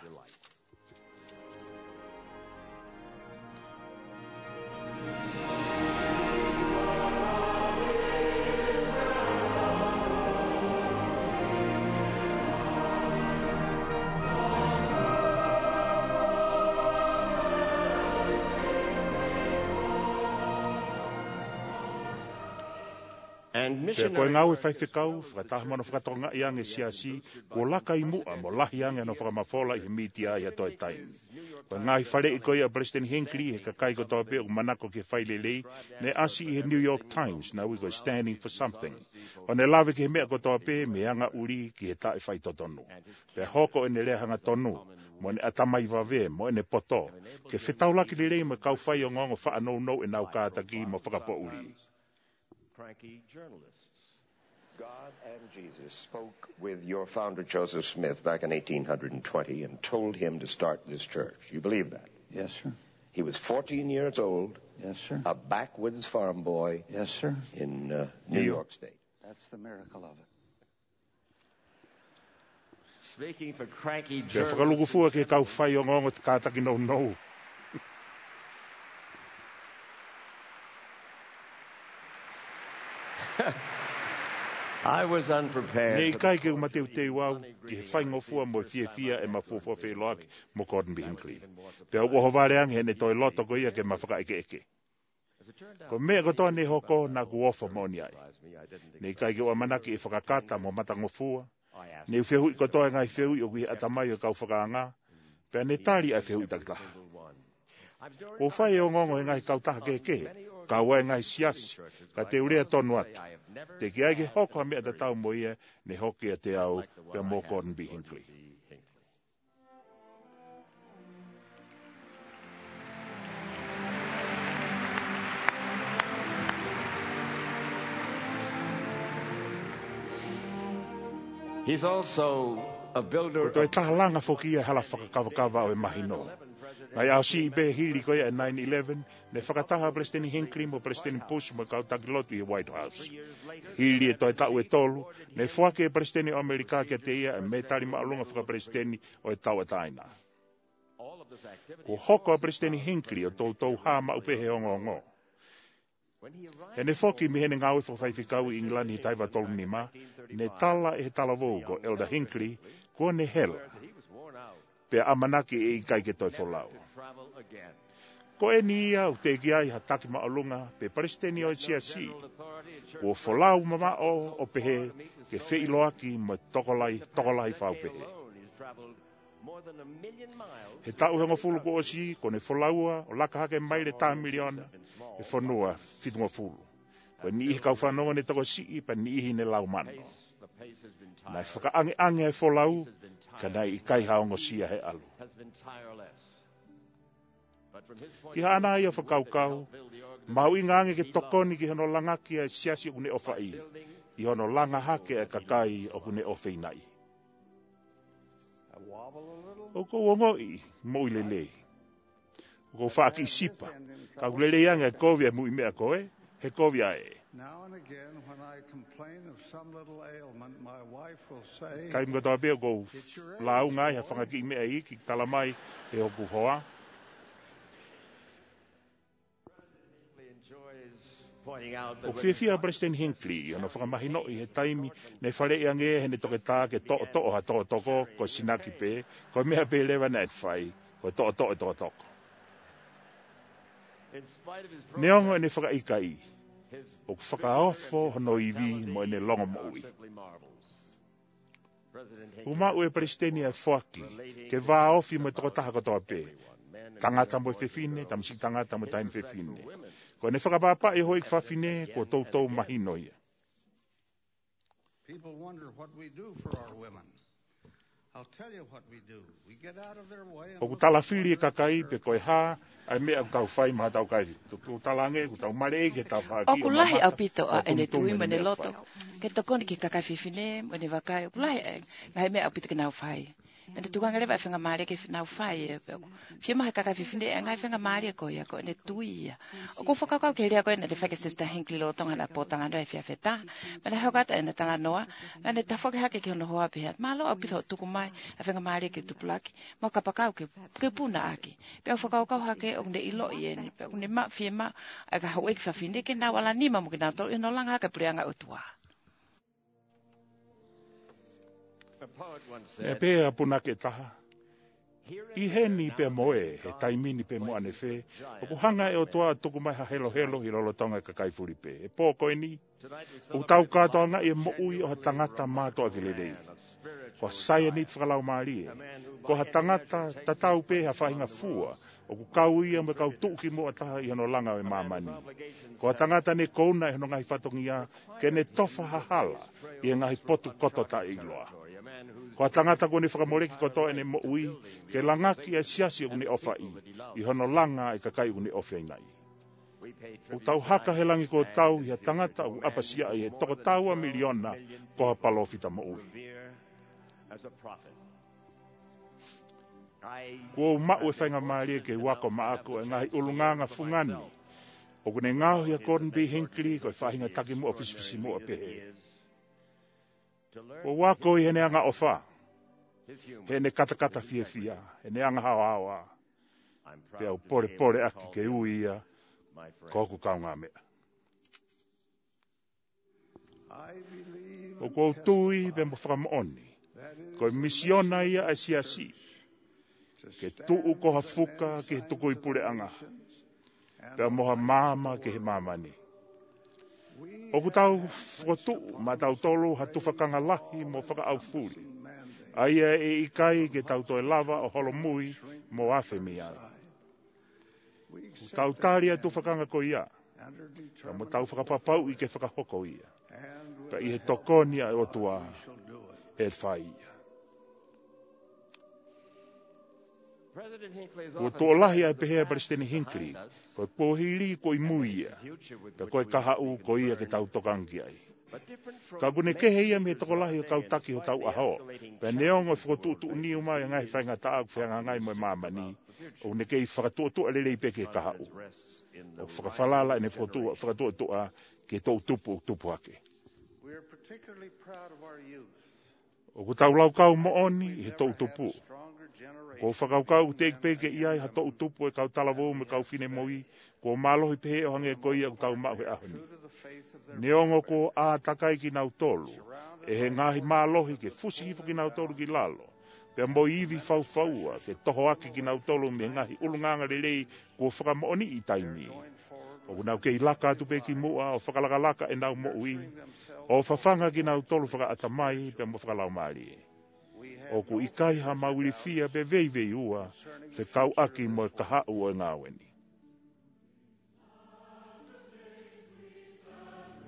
Pe koe ngau e whaiwhikau, whakatahmano whakatonga i ange siasi, ko laka i mua mo lahi ange no whakamafola i mitia i atoe taimi. Koe ngai whare i koe a President Hinckley he kakai ko toa pe o manako ke whailelei, ne asi i he New York Times, na wiko standing for something. O ne lawe ke he mea ko toa pe me anga uri ki he tae whai totonu. Pe hoko e ne rea hanga tonu, mo ne atamai wawe, mo ne poto, ke whetaulaki le rei mo kau whai o ngongo whaanou nou e nau kātaki mo whakapo uri. cranky journalists. God and Jesus spoke with your founder, Joseph Smith, back in 1820 and told him to start this church. You believe that? Yes, sir. He was 14 years old. Yes, sir. A backwoods farm boy. Yes, sir. In New York State. That's the miracle of it. Speaking for cranky Pe whakalugufua ke kau whai o ngongo te kātaki nou nou. I was unprepared. Nei kai ke umateu te wau, ki he whai ngofua mo fia e mafufo wheloaki mo Gordon B. Hinckley. Te au ohovare ange he ne toi loto ko ia ke mawhaka eke. Ko mea kotoa ne hoko na ku ofa moni ai. Nei kai ke wamanaki e whakakata mo matangofua. Nei whehu i kotoa ngai whehu i o kui atamai o kau whakaanga. Pea ne tari ai whehu i taktaha. Ko whai o ngongo e ngai kautaha ke. Ka ua e ngai siasi. Ka te urea tonu atu. Te ki ai ke hoko a mea ta tau mo ia, ne hoki a te au pea mo Gordon B. Hinckley. He's also a builder. Ko e tahalanga foki e hala whakakawakawa o e mahino. Nai au si be hiri koe a 9/11, ne whakataha President Hinckley mo President Bush mo kautaki lotu i White House. Hiri e toi tau e tolu, ne whake e President o Amerika ke te ia e me tari maalunga whakapresidenti o e tau e taina. Ko hoko a President Hinckley o tau hama upehe ongo. E ne whoki mi hene ngāwe whawhaiwhikau i England i taiwa tolu nima, ne tala e he talavou ko Elder Hinckley, ko ne hela. Pe amanaki e i kai ke toi wholau. Ko e ni ia o te kia i hataki maalunga, pe Presidenti o e siasi. Ko wholau mama o pehe, ke whiiloaki mo tokolai whaupehe. He tau hengo fulu ko osi, ko ne wholaua, o laka hake mai le taha miliona, e whanua whitunga fulu. Ko ni I kau whanonga ne toko si pa ni ihi ne lau mano. Nai whakaange e wholau, ka nei I kai haongo sia he alu. Ki hana ia whakaukau, mau I ngange ke tokoni ki hono langaki e siasi o kune ofa I. I hono langa hake e kakai o kune ofe nai. O ko wongoi, mo I lele. O ko whaaki sipa. Ka kulele anga e kovia mui mea koe, he kovia e. Now and again, when I complain of some little ailment, my wife will say, Kai mga tawa pia ko lau ngai ha whangaki mea I ki talamai e o kuhoa. O whiwhia President Hinckley, ano whakamahino I he taimi, ne whare I ange he ne toke tā ke to'o ha to'o toko, ko sinaki pē, ko mea pē lewa na et whai, ko to'o toko. Neongo ne whakaikai, o whakaofo hono iwi mo ne longa moui. Umau e Presidenti e whaki, ke wā ofi mo toko taha kotoa pē, tangata mo whewhine, tamsik tangata mo taim whewhine. Ko ne whakapapa e hoi kwhawhine ko tautou mahino ia. People wonder what we do for our women. I'll tell you what we do. We get out of their way and O ku tala whiri e kakai pe koe hā, ai mea tau whai maha tau kai. Tu talange, ku tau mare ke tau whaki. O ku lahi au pito a ene tui mo ne loto. Ke tokoni ki kakai whiwhine mo ne wakai. O ku lahi mea au pito ke nau whai. Mene tukanga lewa e whenga maare ke nau whai e peko. Whia maha kakai whiwhine e ngai whenga maare ko ia ko ene tui ia. O ku whakakau ke rea ko ene le whake Sister Hinckley lo tonga na pōtanga noa e whia whetā. Mene haukata ene tala noa. Mene ta whake hake ke ono hoa pehea. Malo au pito tuku mai e whenga maare ke tupulaki. Mo kapakau ke puna aki. Pea whakaukau hake o ne ilo I ene. Pea ne ma whia ma a ka hau eki whawhine ke nau ala nima mo ke nau tolu ino langa hake pureanga o tua. E pēa puna ke taha. I heni pe moe, he taimini pe moane whe. O ku hanga e o toa tuku mai ha helo I lolo tonga ka kaifuri pe. E pō koe ni. O tau katoa nga I e mo ui o ha tangata mātoa ki lerei. Ko saia ni whakalau maari e. Ko ha tangata tatau pe ha whahinga fua. O ku kau ia me kau tuki mo ataha I hono langa e mamani. Ko ha tangata ne kouna e hono ngahi whatongia ke ne tofa hahala I e ngahi potu koto ta iloa. Ko tangata ko ni whakamoreki koto ene mo ui, ke langaki e siasi o ni ofa I hono langa e kakai o ni ofa I nai. O tau haka he langi ko tau I tangata o apasia I e toko taua miliona ko ha palofita mo ui. Ko mau e whainga maari ke wako maako e ngahi ulunganga fungani. O kune ngau hi a Gordon B. Hinckley ko e whahinga taki mo ofisipisi mo a pehe. O wako I hene anga ofa. Hene katakata fia. Hene anga hawa. Pea o pore aki ke ui ia. Koku kaunga mea. O kou tui pe mo whakamooni. Ko misiona ia a siasi. Ke tuu ko hafuka ke tuku I pure anga. Pea moha mama ke he mamani. O ku tau whakotu, ma tau tolu hatu whakanga lahi mo whaka au furi. Aia e ikai ke tau toe lava o holo mui mo afe mi ai. Tau tari atu whakanga ko ia. Ka mo tau whakapapau I ke whakahoko ia. Ka I he tokoni a o tua e whai ia. Ko tōlahi ai pehea President Hinckley, ko pohiri ko I mui ia, ka koe kahau ko ia ke tau tokangi ai. Ka kune kehe ia me toko lahi o kau taki o tau aho, pe neongo whakotutu ni umai ngai whainga taa ku whainga ngai mo mamani, o ne kei whakatuatu alelei peke kahau. O whakawhalala ene whakatuatu a ke tau tupu hake. O ku tau lau kau mooni I he tau tupu. Ko whakaukau te peke iai ha tau tupu e kau talawo me kau whine moi, ko malohi pehe o hange ko ia o tau mau he ahoni. Neongo ko a takai ki nau tolu, e he ngahi malohi ke fusi hifo ki nau tolu ki lalo. Pea mo iwi whauwhaua, ke toho aki ki nau tolu me ngahi ulunganga lelei ko whakamooni I taimi. O nau kei laka atu pe ki mua, o whakalakalaka e nau mo ui, o whawhanga ki nau tolu whakaatamai, pea mo whakalau maari e. O ku ikai ha mawili fia pe vei ua, fe kau aki mo kahau o ngāweni.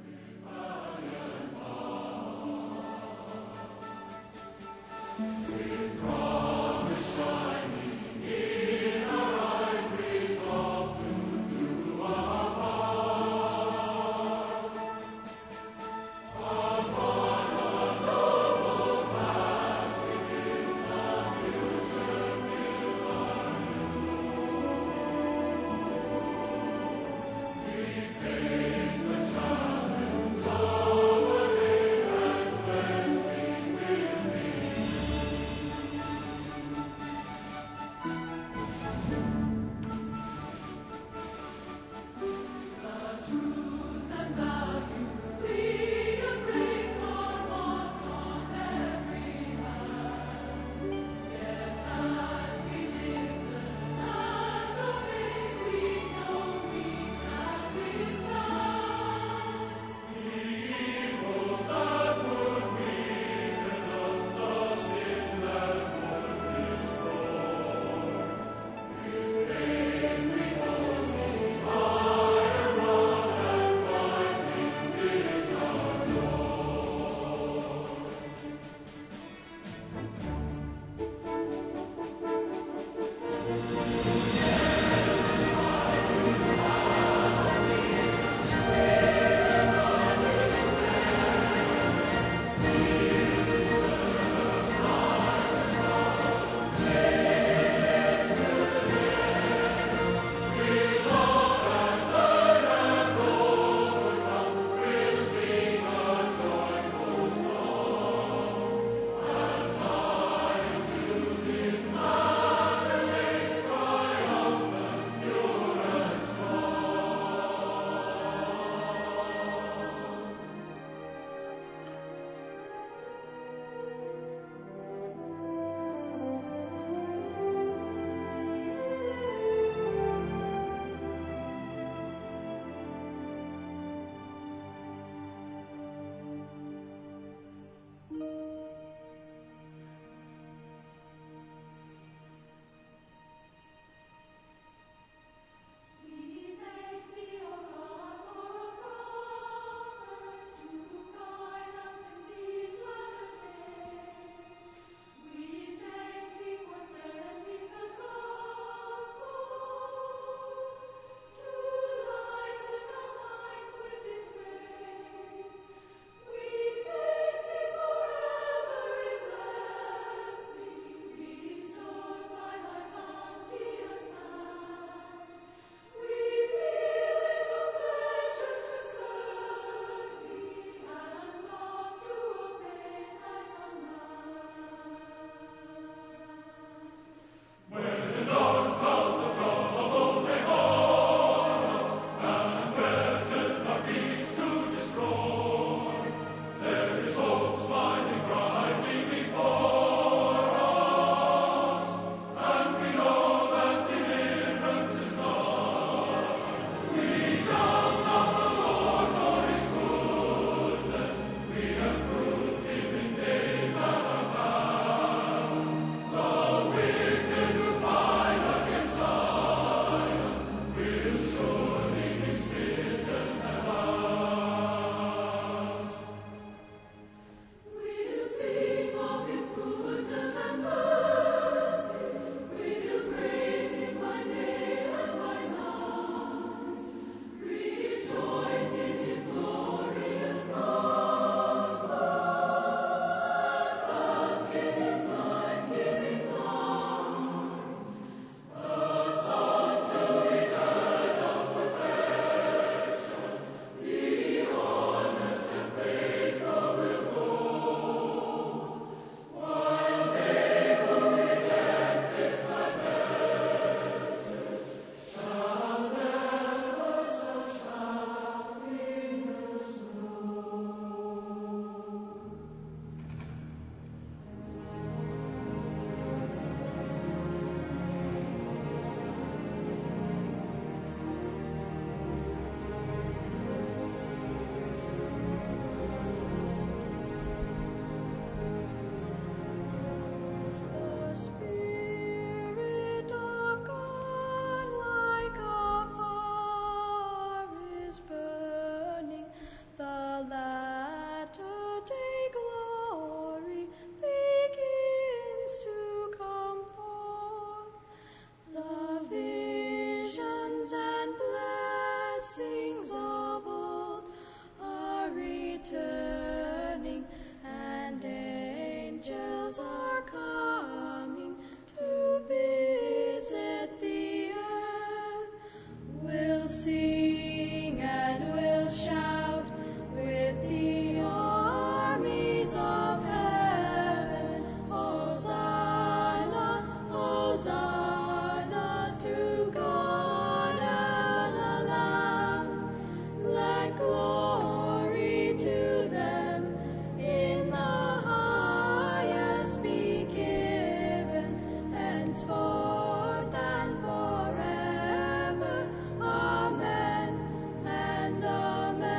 Hosanna to God and the Lamb. Let glory to them in the highest be given, henceforth and forever. Amen and amen.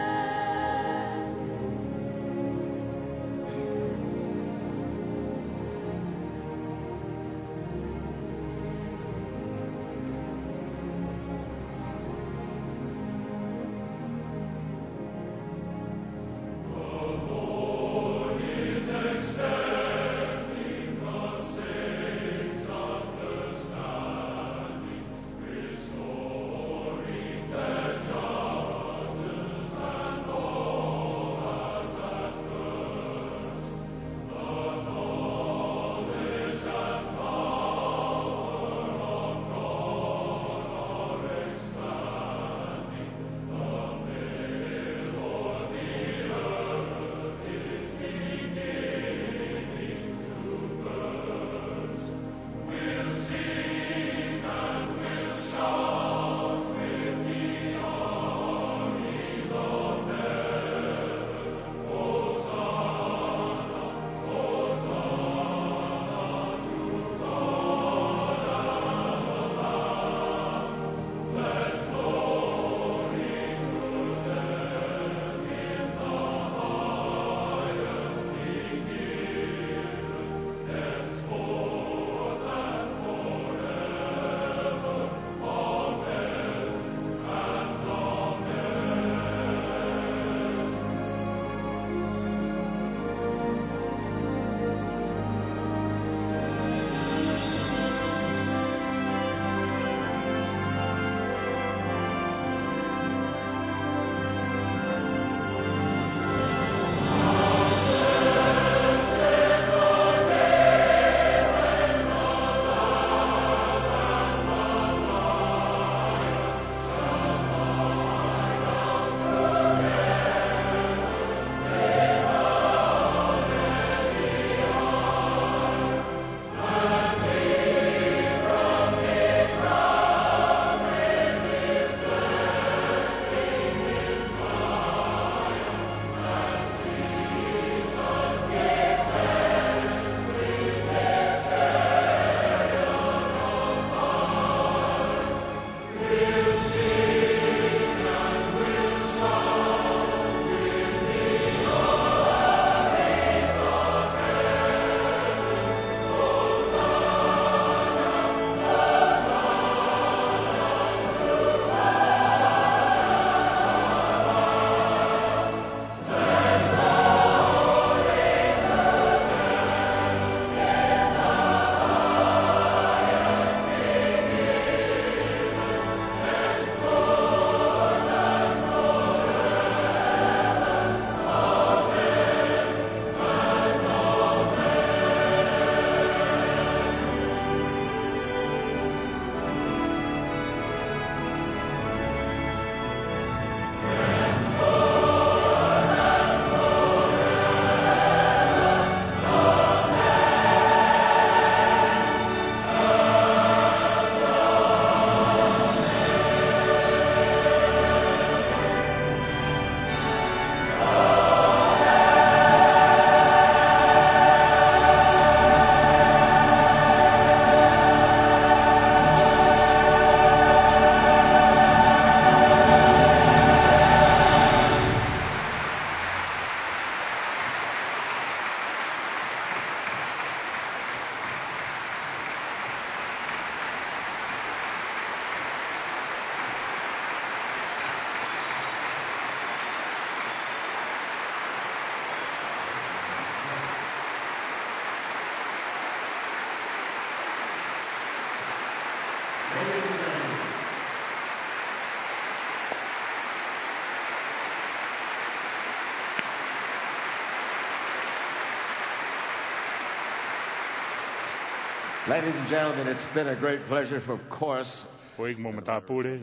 Ladies and gentlemen, it's been a great pleasure, for of course. Poik mo matapure,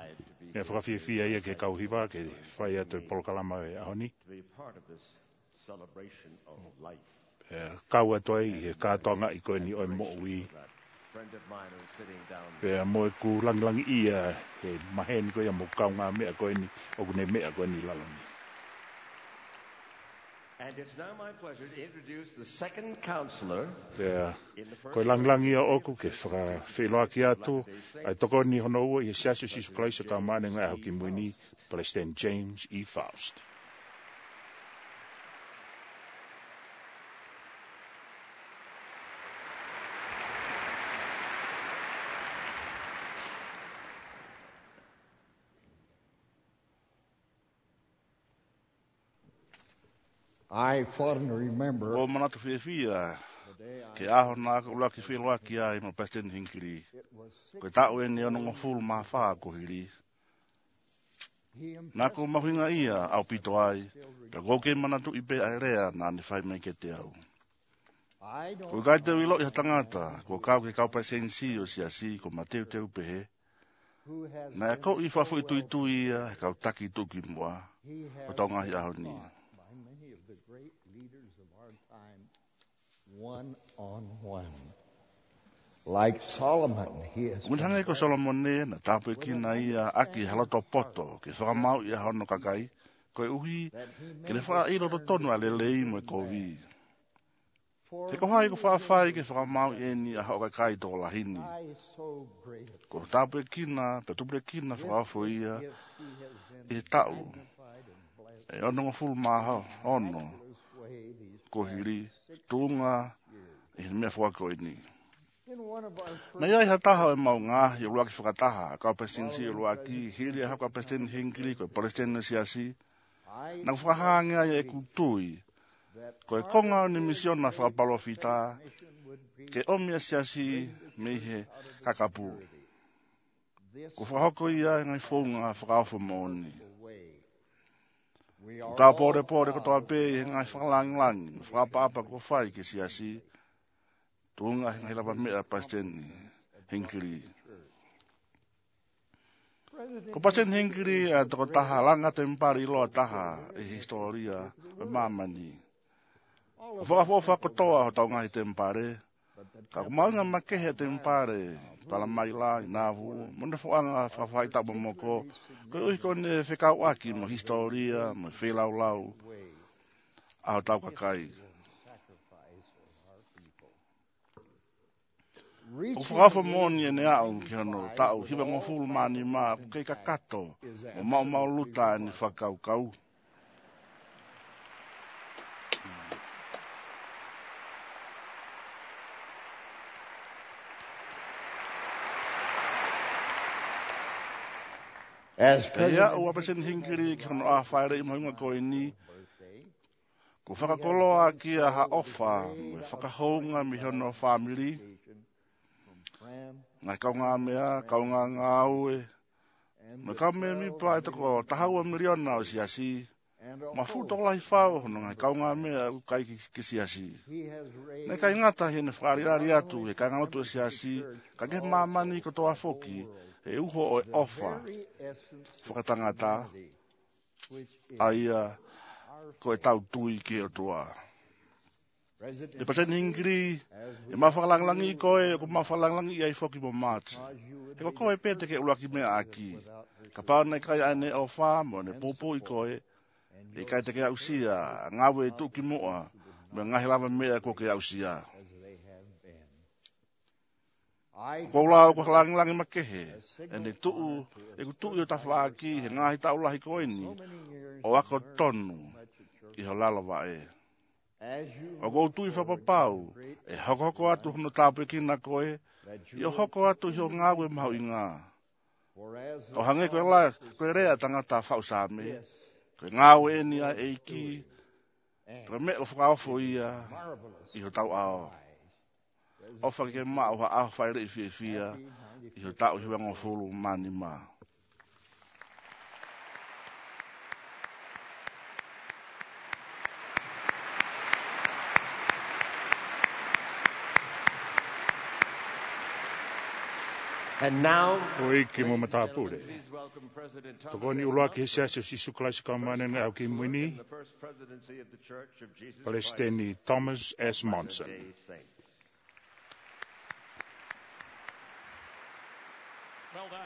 ne whakawhiwhia ia ke kauhiwa ke whai atu polokalama e ahoni. To be part of this celebration of life. Kau atoai he kātonga I koe ni oi mo ui friend of mine who's sitting down Pea moe ku langlangi ia he maheni koe ia mo kaunga mea koe ni o kune mea koe ni lalani. And it's now my pleasure to introduce the second counselor. Pea koe langlangi ia oku ke whakawhiloa ki atu ai toko ni hono ua i he siasu sisu klaisa ka mane ngai hau ki muini President James E. Faust. I fondly remember O manatu whiawhia ke aho nā ka ula ki whiloa ki ai ma President Hinckley. Koe tau e ni anonga fulu maa whaa ko hiri. Nā ko mahuinga ia au pito ai, ka goke manatu i pe ai rea nā ni whai mai ke te au. Koe kai teo ilo i hatangata, ko kau ke kau presensi o siasi ko mateu teu pehe. Nā ko i whafu i tui tui ia, he kau taki tuki mua, o tau ngahi aho ni. one-on-one. Like Solomon, he has Munhange ko Solomon ne na tapu kina ia aki haloto poto ke whakamau ia hono kakai koe uhi ke le wha iro to tonu a lelei mo e kovi. Te kohai ko whawhai ke whakamau e ni a hao kakai tō lahini. Ko tapu kina, pe tupu kina whakawhu ia e tau. E ono ngofulu maha ono ko hiri tunga e mea whakako e ni. Na iai hataha e mau ngā, i uluaki whakataha, kau presensi i uluaki, hiri a haka President Hinckley, koe President siasi, na whakahangea i e kutui, koe konga ni misiona whakapalo whita, ke omia siasi mehe kakapu. Ko whahoko ia ngai whonga whakaofu mōni. Tā pōre ko toa pē i ngai whakalangi, whakapapa ko whai ke siasi, tunga ngai lapa mea President Hinckley. Ko President Hinckley a toko taha langa te mpari iloa taha e historia e mamani. Whakafofa kotoa ho tau ngai te mpare, ka kumaunga makehe te mpare, pala mai la i nāwu, muna whaanga whawhai tapa moko, koe uhi kone whekau aki mo historia, mo whelau lau, aho tau kakai. O whakawha mōni e ne au ki hono tau hiwa ngofulu mani mā kei ka kato o mau luta ni whakau kau. As President President Hinckley ki hono a whaere i mohinga koe ni, ko whakakoloa ki a ha ofa, me whakahounga mi hono family, ngai kaunga mea, kaunga ngā ue, me kau mea mipa e toko tahaua miliona o siasi, ma futo lai whao hono ngai kaunga mea ukai ki siasi. Nei kai ngata hene whakariari atu, he kai ngalotu e siasi, ka ke mamani ko toa foki, e uho o e ofa, whakatangata, aia, ko e tau tui ki o tua. E President Hinckley, e mawhakalangi koe, ko mawhakalangi i ai whoki mo māti. E ko koe pēte ke ulaki mea aki. Ka pāu nei kai ane o whāmo, ne pōpō i koe, e kai te ke ausia, ngawe e tuki moa, me ngahi lava mea ko ke ausia. Ko lau ko langi makehe, e ne tuu, e ku tuu i o tawhaaki, he ngahi taulahi koe ni, o ako tonu, i ho lalawa e. O ko tui whapapau, e hoko atu hono tāpue kina koe, i o hoko atu hi o ngāwe mau i ngā. O hange koe la, koe rea tangata whausame, koe ngāwe e ni a eiki, koe me o whakaofo ia, i ho tau ao. O whake ma o ha aho whaere i whia, i ho tau hiwa ngō fulu mani maa. And now, Oi ki mo matapure. Toko ni uloa ki hesea se sisu klaisi ka manene au ki mwini. Palestini Thomas S. Monson. Well done.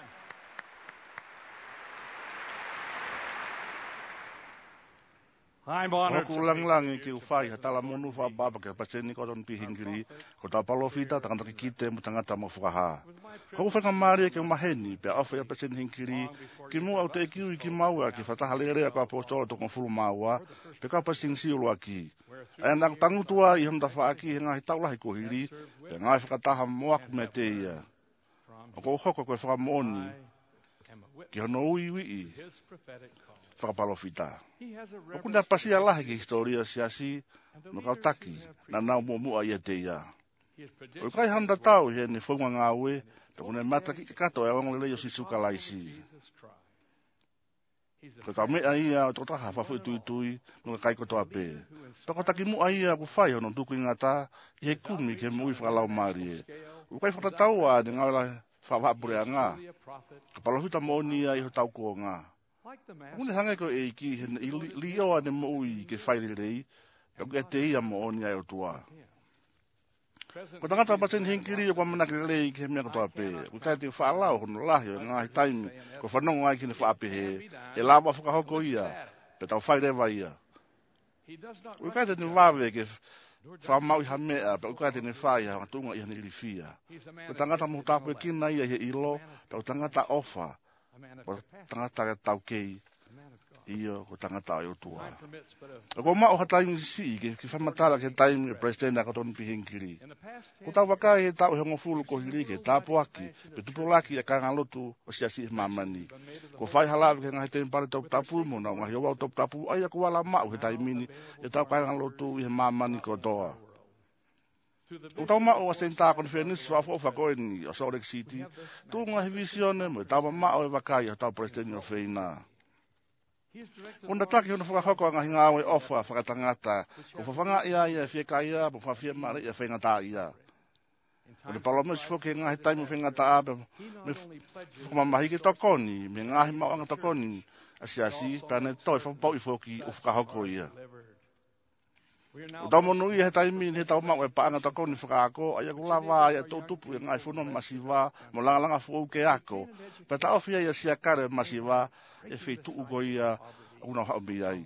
I'm honored Ko lang ki ufai hatala monu fa baba ke paseni ko don pihingiri ko ta palofita tanga kite mo tanga ta mo fuha. Ko fa kamari ke maheni pe afa ya paseni hingiri ki mu au te ki ki maua ki fata halere ko apostolo to kon fulu maua pe ka pasing si lo aki. Ana tangu tua i hom ta fa aki nga hitau la ko hiri pe nga fa ta ha mo ak meteia. Ko hoko ko fa moni ki no ui whakapalofita. O kuna pasia lahi ki historia siasi, no kautaki, na nau mua ia te ia. O kai handa tau he ne whaunga ngāwe, pe kuna mata ki kato e awang leleo si suka laisi. Ko tau mea ia o totaha whawhu tui tui, no kai kotoa pe. Pe ko taki mua ia ku whai hono tuku ingata, i he kumi ke mui whakalau marie. O kai whatatau a ne ngawela whawapure a ngā. Ka palofita moni ia i ho tau ko ngā. Kune hanga ko e ki li o ane mo i ke whaile rei, pe ku e te ia mo oni ai o tua. Ko tangata pasen hinkiri o kwa manake rei ke mea kotoa pe, ku kai te whaalao hono lahi o ngā hi taimi, ko whanongo ai ki ne whaape he, e lawa whakahoko ia, pe tau whaile wa ia. Ku kai te ne wawe ke whamau i ha mea, pe ku kai te ne whai ha tunga i hane ili fia. Ko tangata mo tapu e kina ia he ilo, pe ku tangata ofa, ko tangata tau kei iyo ko tangata o tua. Ko mao ha taimi si ke whamatara ke taimi presidenta ko tonu pihingiri. Ko tau wakai he tau hongo fulu ko hiri ke tapu aki, pe tupulaki e kangalotu o siasi mamani. Ko whai halawe ke ngahi teni pare top tapu mo na ngahi o top tapu ai ko wala mau he taimini e tau kangalotu i he mamani ko toa. O tau mao a senta kon fenis wa fofa ko ni o Salt Lake City. Tu nga visione mo tau mao e wakai o tau president o feina. Kunda taki hono whakahoko nga hinga awe ofa whakatangata. Ko whawhanga ia ia whieka ia, po whawhia mare ia whengata ia. Kone palomes whoke ngahi taimu whengata abe. Me whamamahi ke tokoni, me ngahi mao anga tokoni. Asiasi, pane toi whapau i whoki o whakahoko ia. O tau monu ia he taimi he tau mau e paanga takoni whakaako, ai aku lawa ai tō tupu e ngai whuno masiwa, mo langa whu ke ako. Pe ta ofia ia sia kare masiwa, e whi tuu ko ia una haumbi ai.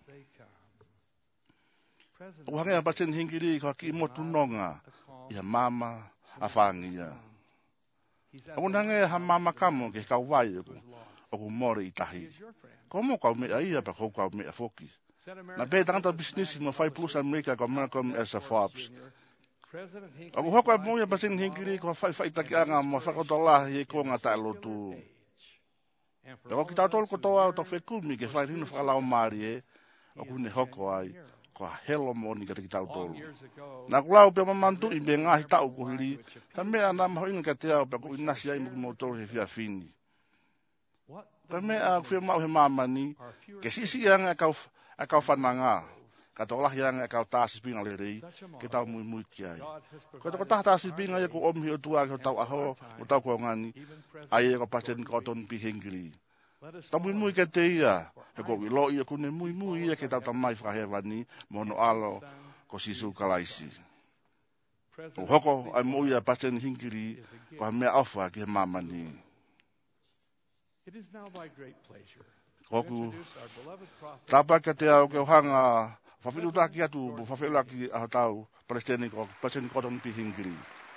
O hangea pasen hingiri ko ki motu nonga, ia mama a whangia. O hangea ha mama kamo ke kau vai o ku more i tahi. Ko mo kau mea ia pa kou kau mea foki. Na pe tangata business mo fai plus America ko Malcolm as a Forbes. Aku hoko mo ya pasen hingiri ko fai takianga mo whakotola he ko ngata lotu. Ko kita tol ko toa to fekumi ke fai rino whakalao mari e. Aku ne hoko ai ko helo mo ni kita tol. Na kulau pe mamantu i be ngahi tau ko hiri. Ta mea na mo inga te au pe ko inasi ai mo tol he fia fini. Ta mea ku mau he mamani ke sisi anga kau whananga, ka tō lahi anga kau tāsi pinga le rei, ke tau mui ki ai. Ko tō taha tāsi pinga e ko omhi o tua ki o tau aho, o tau kua ngani, ai e ko pasen ko tonu pihingiri. Tau mui ke te ia, e ko wilo ia kune mui ia ke tau tamai whakahewani, mono alo ko sisu kalaisi. O hoko ai mo ia pasen hingiri, ko ha mea awha ki he mamani. It is now my great pleasure. Koku tapa ka te au ke hanga whawhiru taki atu mo whawhiru laki a tau Palestini ko pasen ko tonu pihingiri.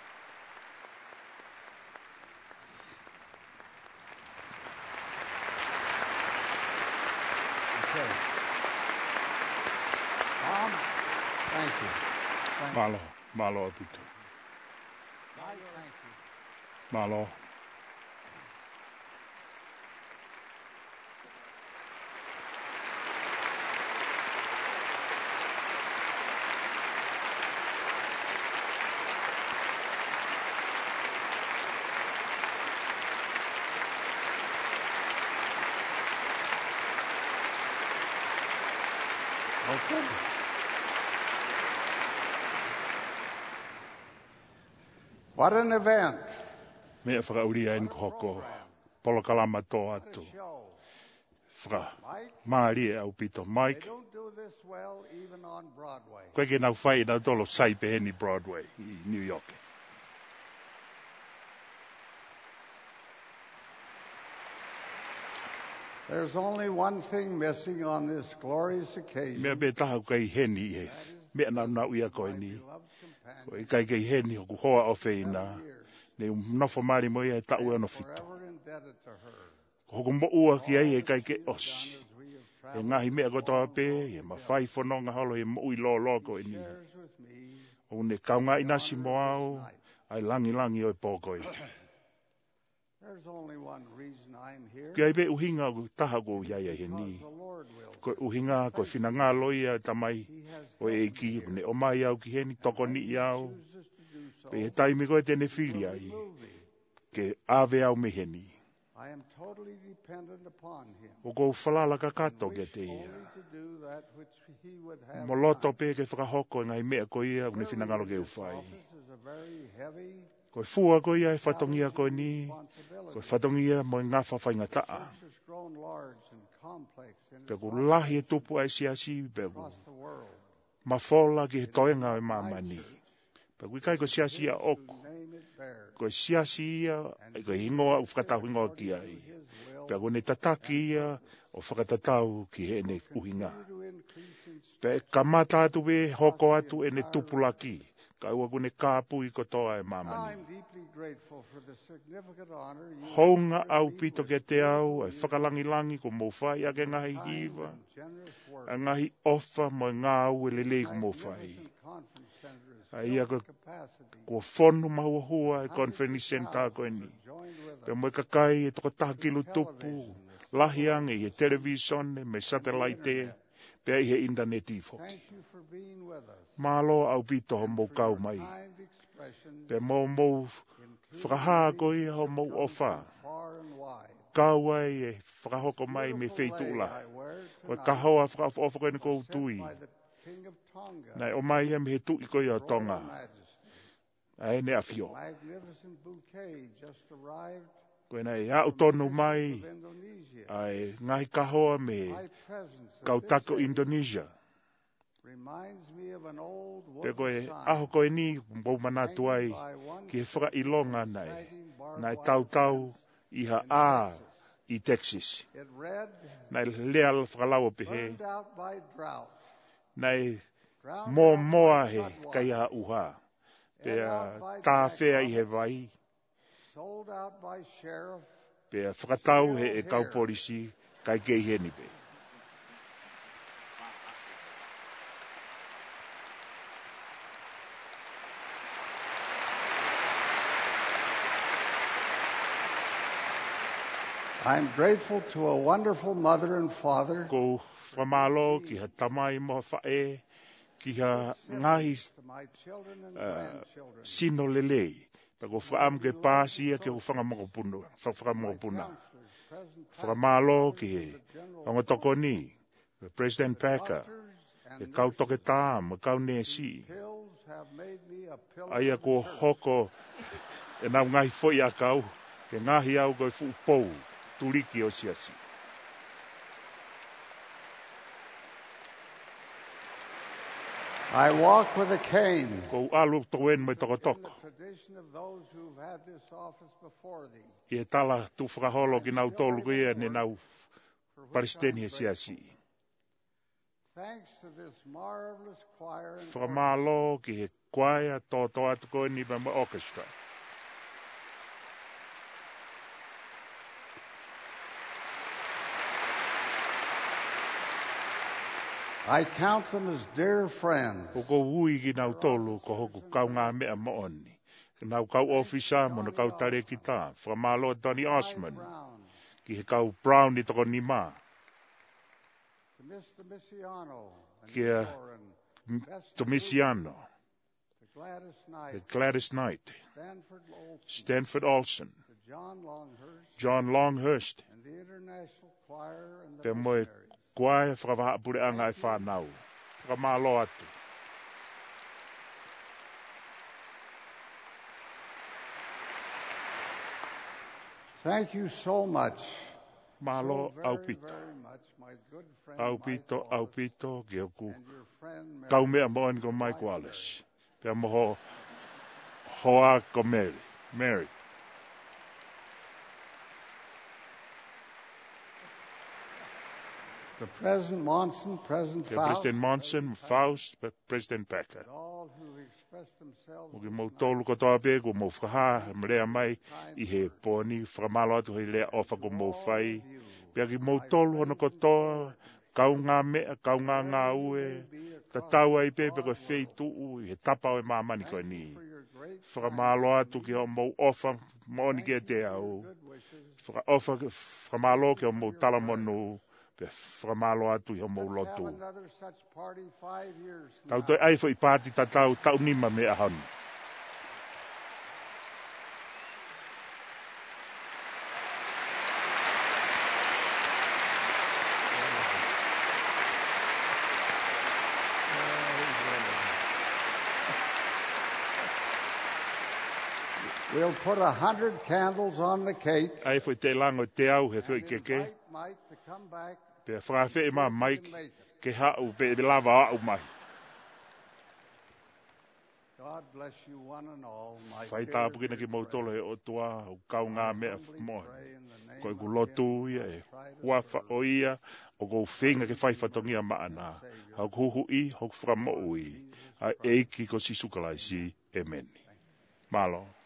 Okay. Tom, thank you. Malo Peter. Thank you. Malo. Okay. What an event. Mea whakauri ai ko hoko, polo kalama tō atu. Maari e au pito Mike. They don't do this well even on Broadway. Koe ke nau whai nau tolo saipe heni Broadway i New York. There's only one thing missing on this glorious occasion. Mea be taha kai heni e. Mea nau ia koe ni. Koe kai heni o kuhoa o feina. Ne nofo mari mo ia e tau ano fito. Hoko mo ua ki ai e kai ke osi. E ngahi mea kotoa pe, e mawhai whanonga holo e mo ui lo koe ni. O ne kaunga inasi mo au, ai langi o e pōkoi. There's only one reason I'm here. Ki ai be uhinga o taha ko iai he ni. Ko uhinga ko whina ngā loia tamai o e ki ne o mai au ki heni toko ni au. Pe he taimi ko e tene whiri ai. Ke ave au me heni. I am totally dependent upon him. O ko whalala ka kato ke te ia. Mo loto pe ke whakahoko ngai mea ko ia ne whina ngalo ke uwhai. Ko fua ko ia e whatongia ko ni. Ko whatongia mo ngā whawhainga taa. Pe ko lahi e tupu ai siasi, pe ko mawhola ki he toenga e mamani. Pe ko kai ko siasi a oku. Ko siasi ia, ko hingoa u whakatau hingoa ki ai. Pe ko ne tataki ia, o whakatatau ki he ne uhinga. Pe kamata atu we hoko atu e ne tupulaki. Ka ua kune kāpui ko toa e mamani. Hounga au pito ke te au, ai whakalangilangi ko mōwhai ake ngahi hiva, a ngahi ofa mo ngā au e lelei ko mōwhai. Ai ia ko whonu mahua hua e Conference Center ko ni. Pe mo kakai e toko takilu tupu, lahiang e television me satellite pe ai he interneti foki. Malo au pito ho mou kau mai. Pe mou whakaha koi ho mou ofa. Kau ai e whakahoko mai me wheitula. Koe kahoa whakaofa koe ni kou tui. Nai o mai me he tui koe o Tonga. Ai ne awhio. Koe nei au tonu mai. Ai ngahi kahoa me kautako Indonesia. Pe koe aho koe ni mbou manatu ai ki he whaka ilonga nei. Nai tau iha a i Texas. Nai lea whakalaua pehe. Nai moa he kai a uha. Pe tā whea i he vai. Pe whakatau he e kau polisi kai kei heni pe. I'm grateful to a wonderful mother and father. Ko whamalo ki ha tamai mo whae, ki ha ngahi sino lelei. Pa ko whaam ke pāsia ke ko whangamokopuna. Whamalo ki he angotoko ni, President Packer, e kau toke tā, ma kau nesi. Aia ko hoko e nau ngahi foi a kau, ke ngahi au koe fu pou. Turiki o siasi. I walk with a cane. Ko alu toen me toko. Ie tala tu whakaholo ki nau tolu ko ia ne nau paristeni e siasi. Whakamalo ki he kwaia tō atu koe ni ma orchestra. I count them as dear friends. Ko ui ki nau tolu ko hoku kau ngā mea mooni. Nau kau ofisa mo na kau tare ki tā. Whamalo Donny Osmond. Ki he kau Brown i toko ni mā. Ki a Tomisiano. The Gladys Knight. Stanford Olson. John Longhurst. Pe moe Kwai whakawaha pure anga e whanau. Whakamalo atu. Thank you so much. Malo aupito. Aupito, ki oku. Kau mea moan ko Mike Wallace. Pea moho hoa ko Mary. to President Monson, President Ke Faust, President Monson, Faust, President Packer. all who expressed themselves O ke mau tolu ko toa pe, ko mau whaha, mlea mai, I he poni, whakamalo atu hei lea ofa ko mau whai. Pea ki mau tolu hono ko toa, kau ngā mea, kau ngā ue, ta tau ai pepe koe whei tuu, I he tapa o e mamani koe ni. Whakamalo atu ki ho mau ofa, maoni ke te au. Whakamalo ki ho mau talamonu, pe whakamalo atu I ho mau lotu. another such party 5 years from Tau toi ai fo I pāti ta tau nima me ahanu. We'll put 100 candles on the cake. Ai fo te lango te au he fo keke. Mike to come back. Pe whakawhi e maa Mike ke hau pe lava au mai. God bless you one and all. Whai tāpu kina ki mautolo he o tua, o kau ngā mea moe. Koe ku lotu ia e huafa o ia, o kou whenga ke whai whatongia maana. Hau kuhu I, hau whakamo ui. A eiki ko sisukalaisi, amen. Malo.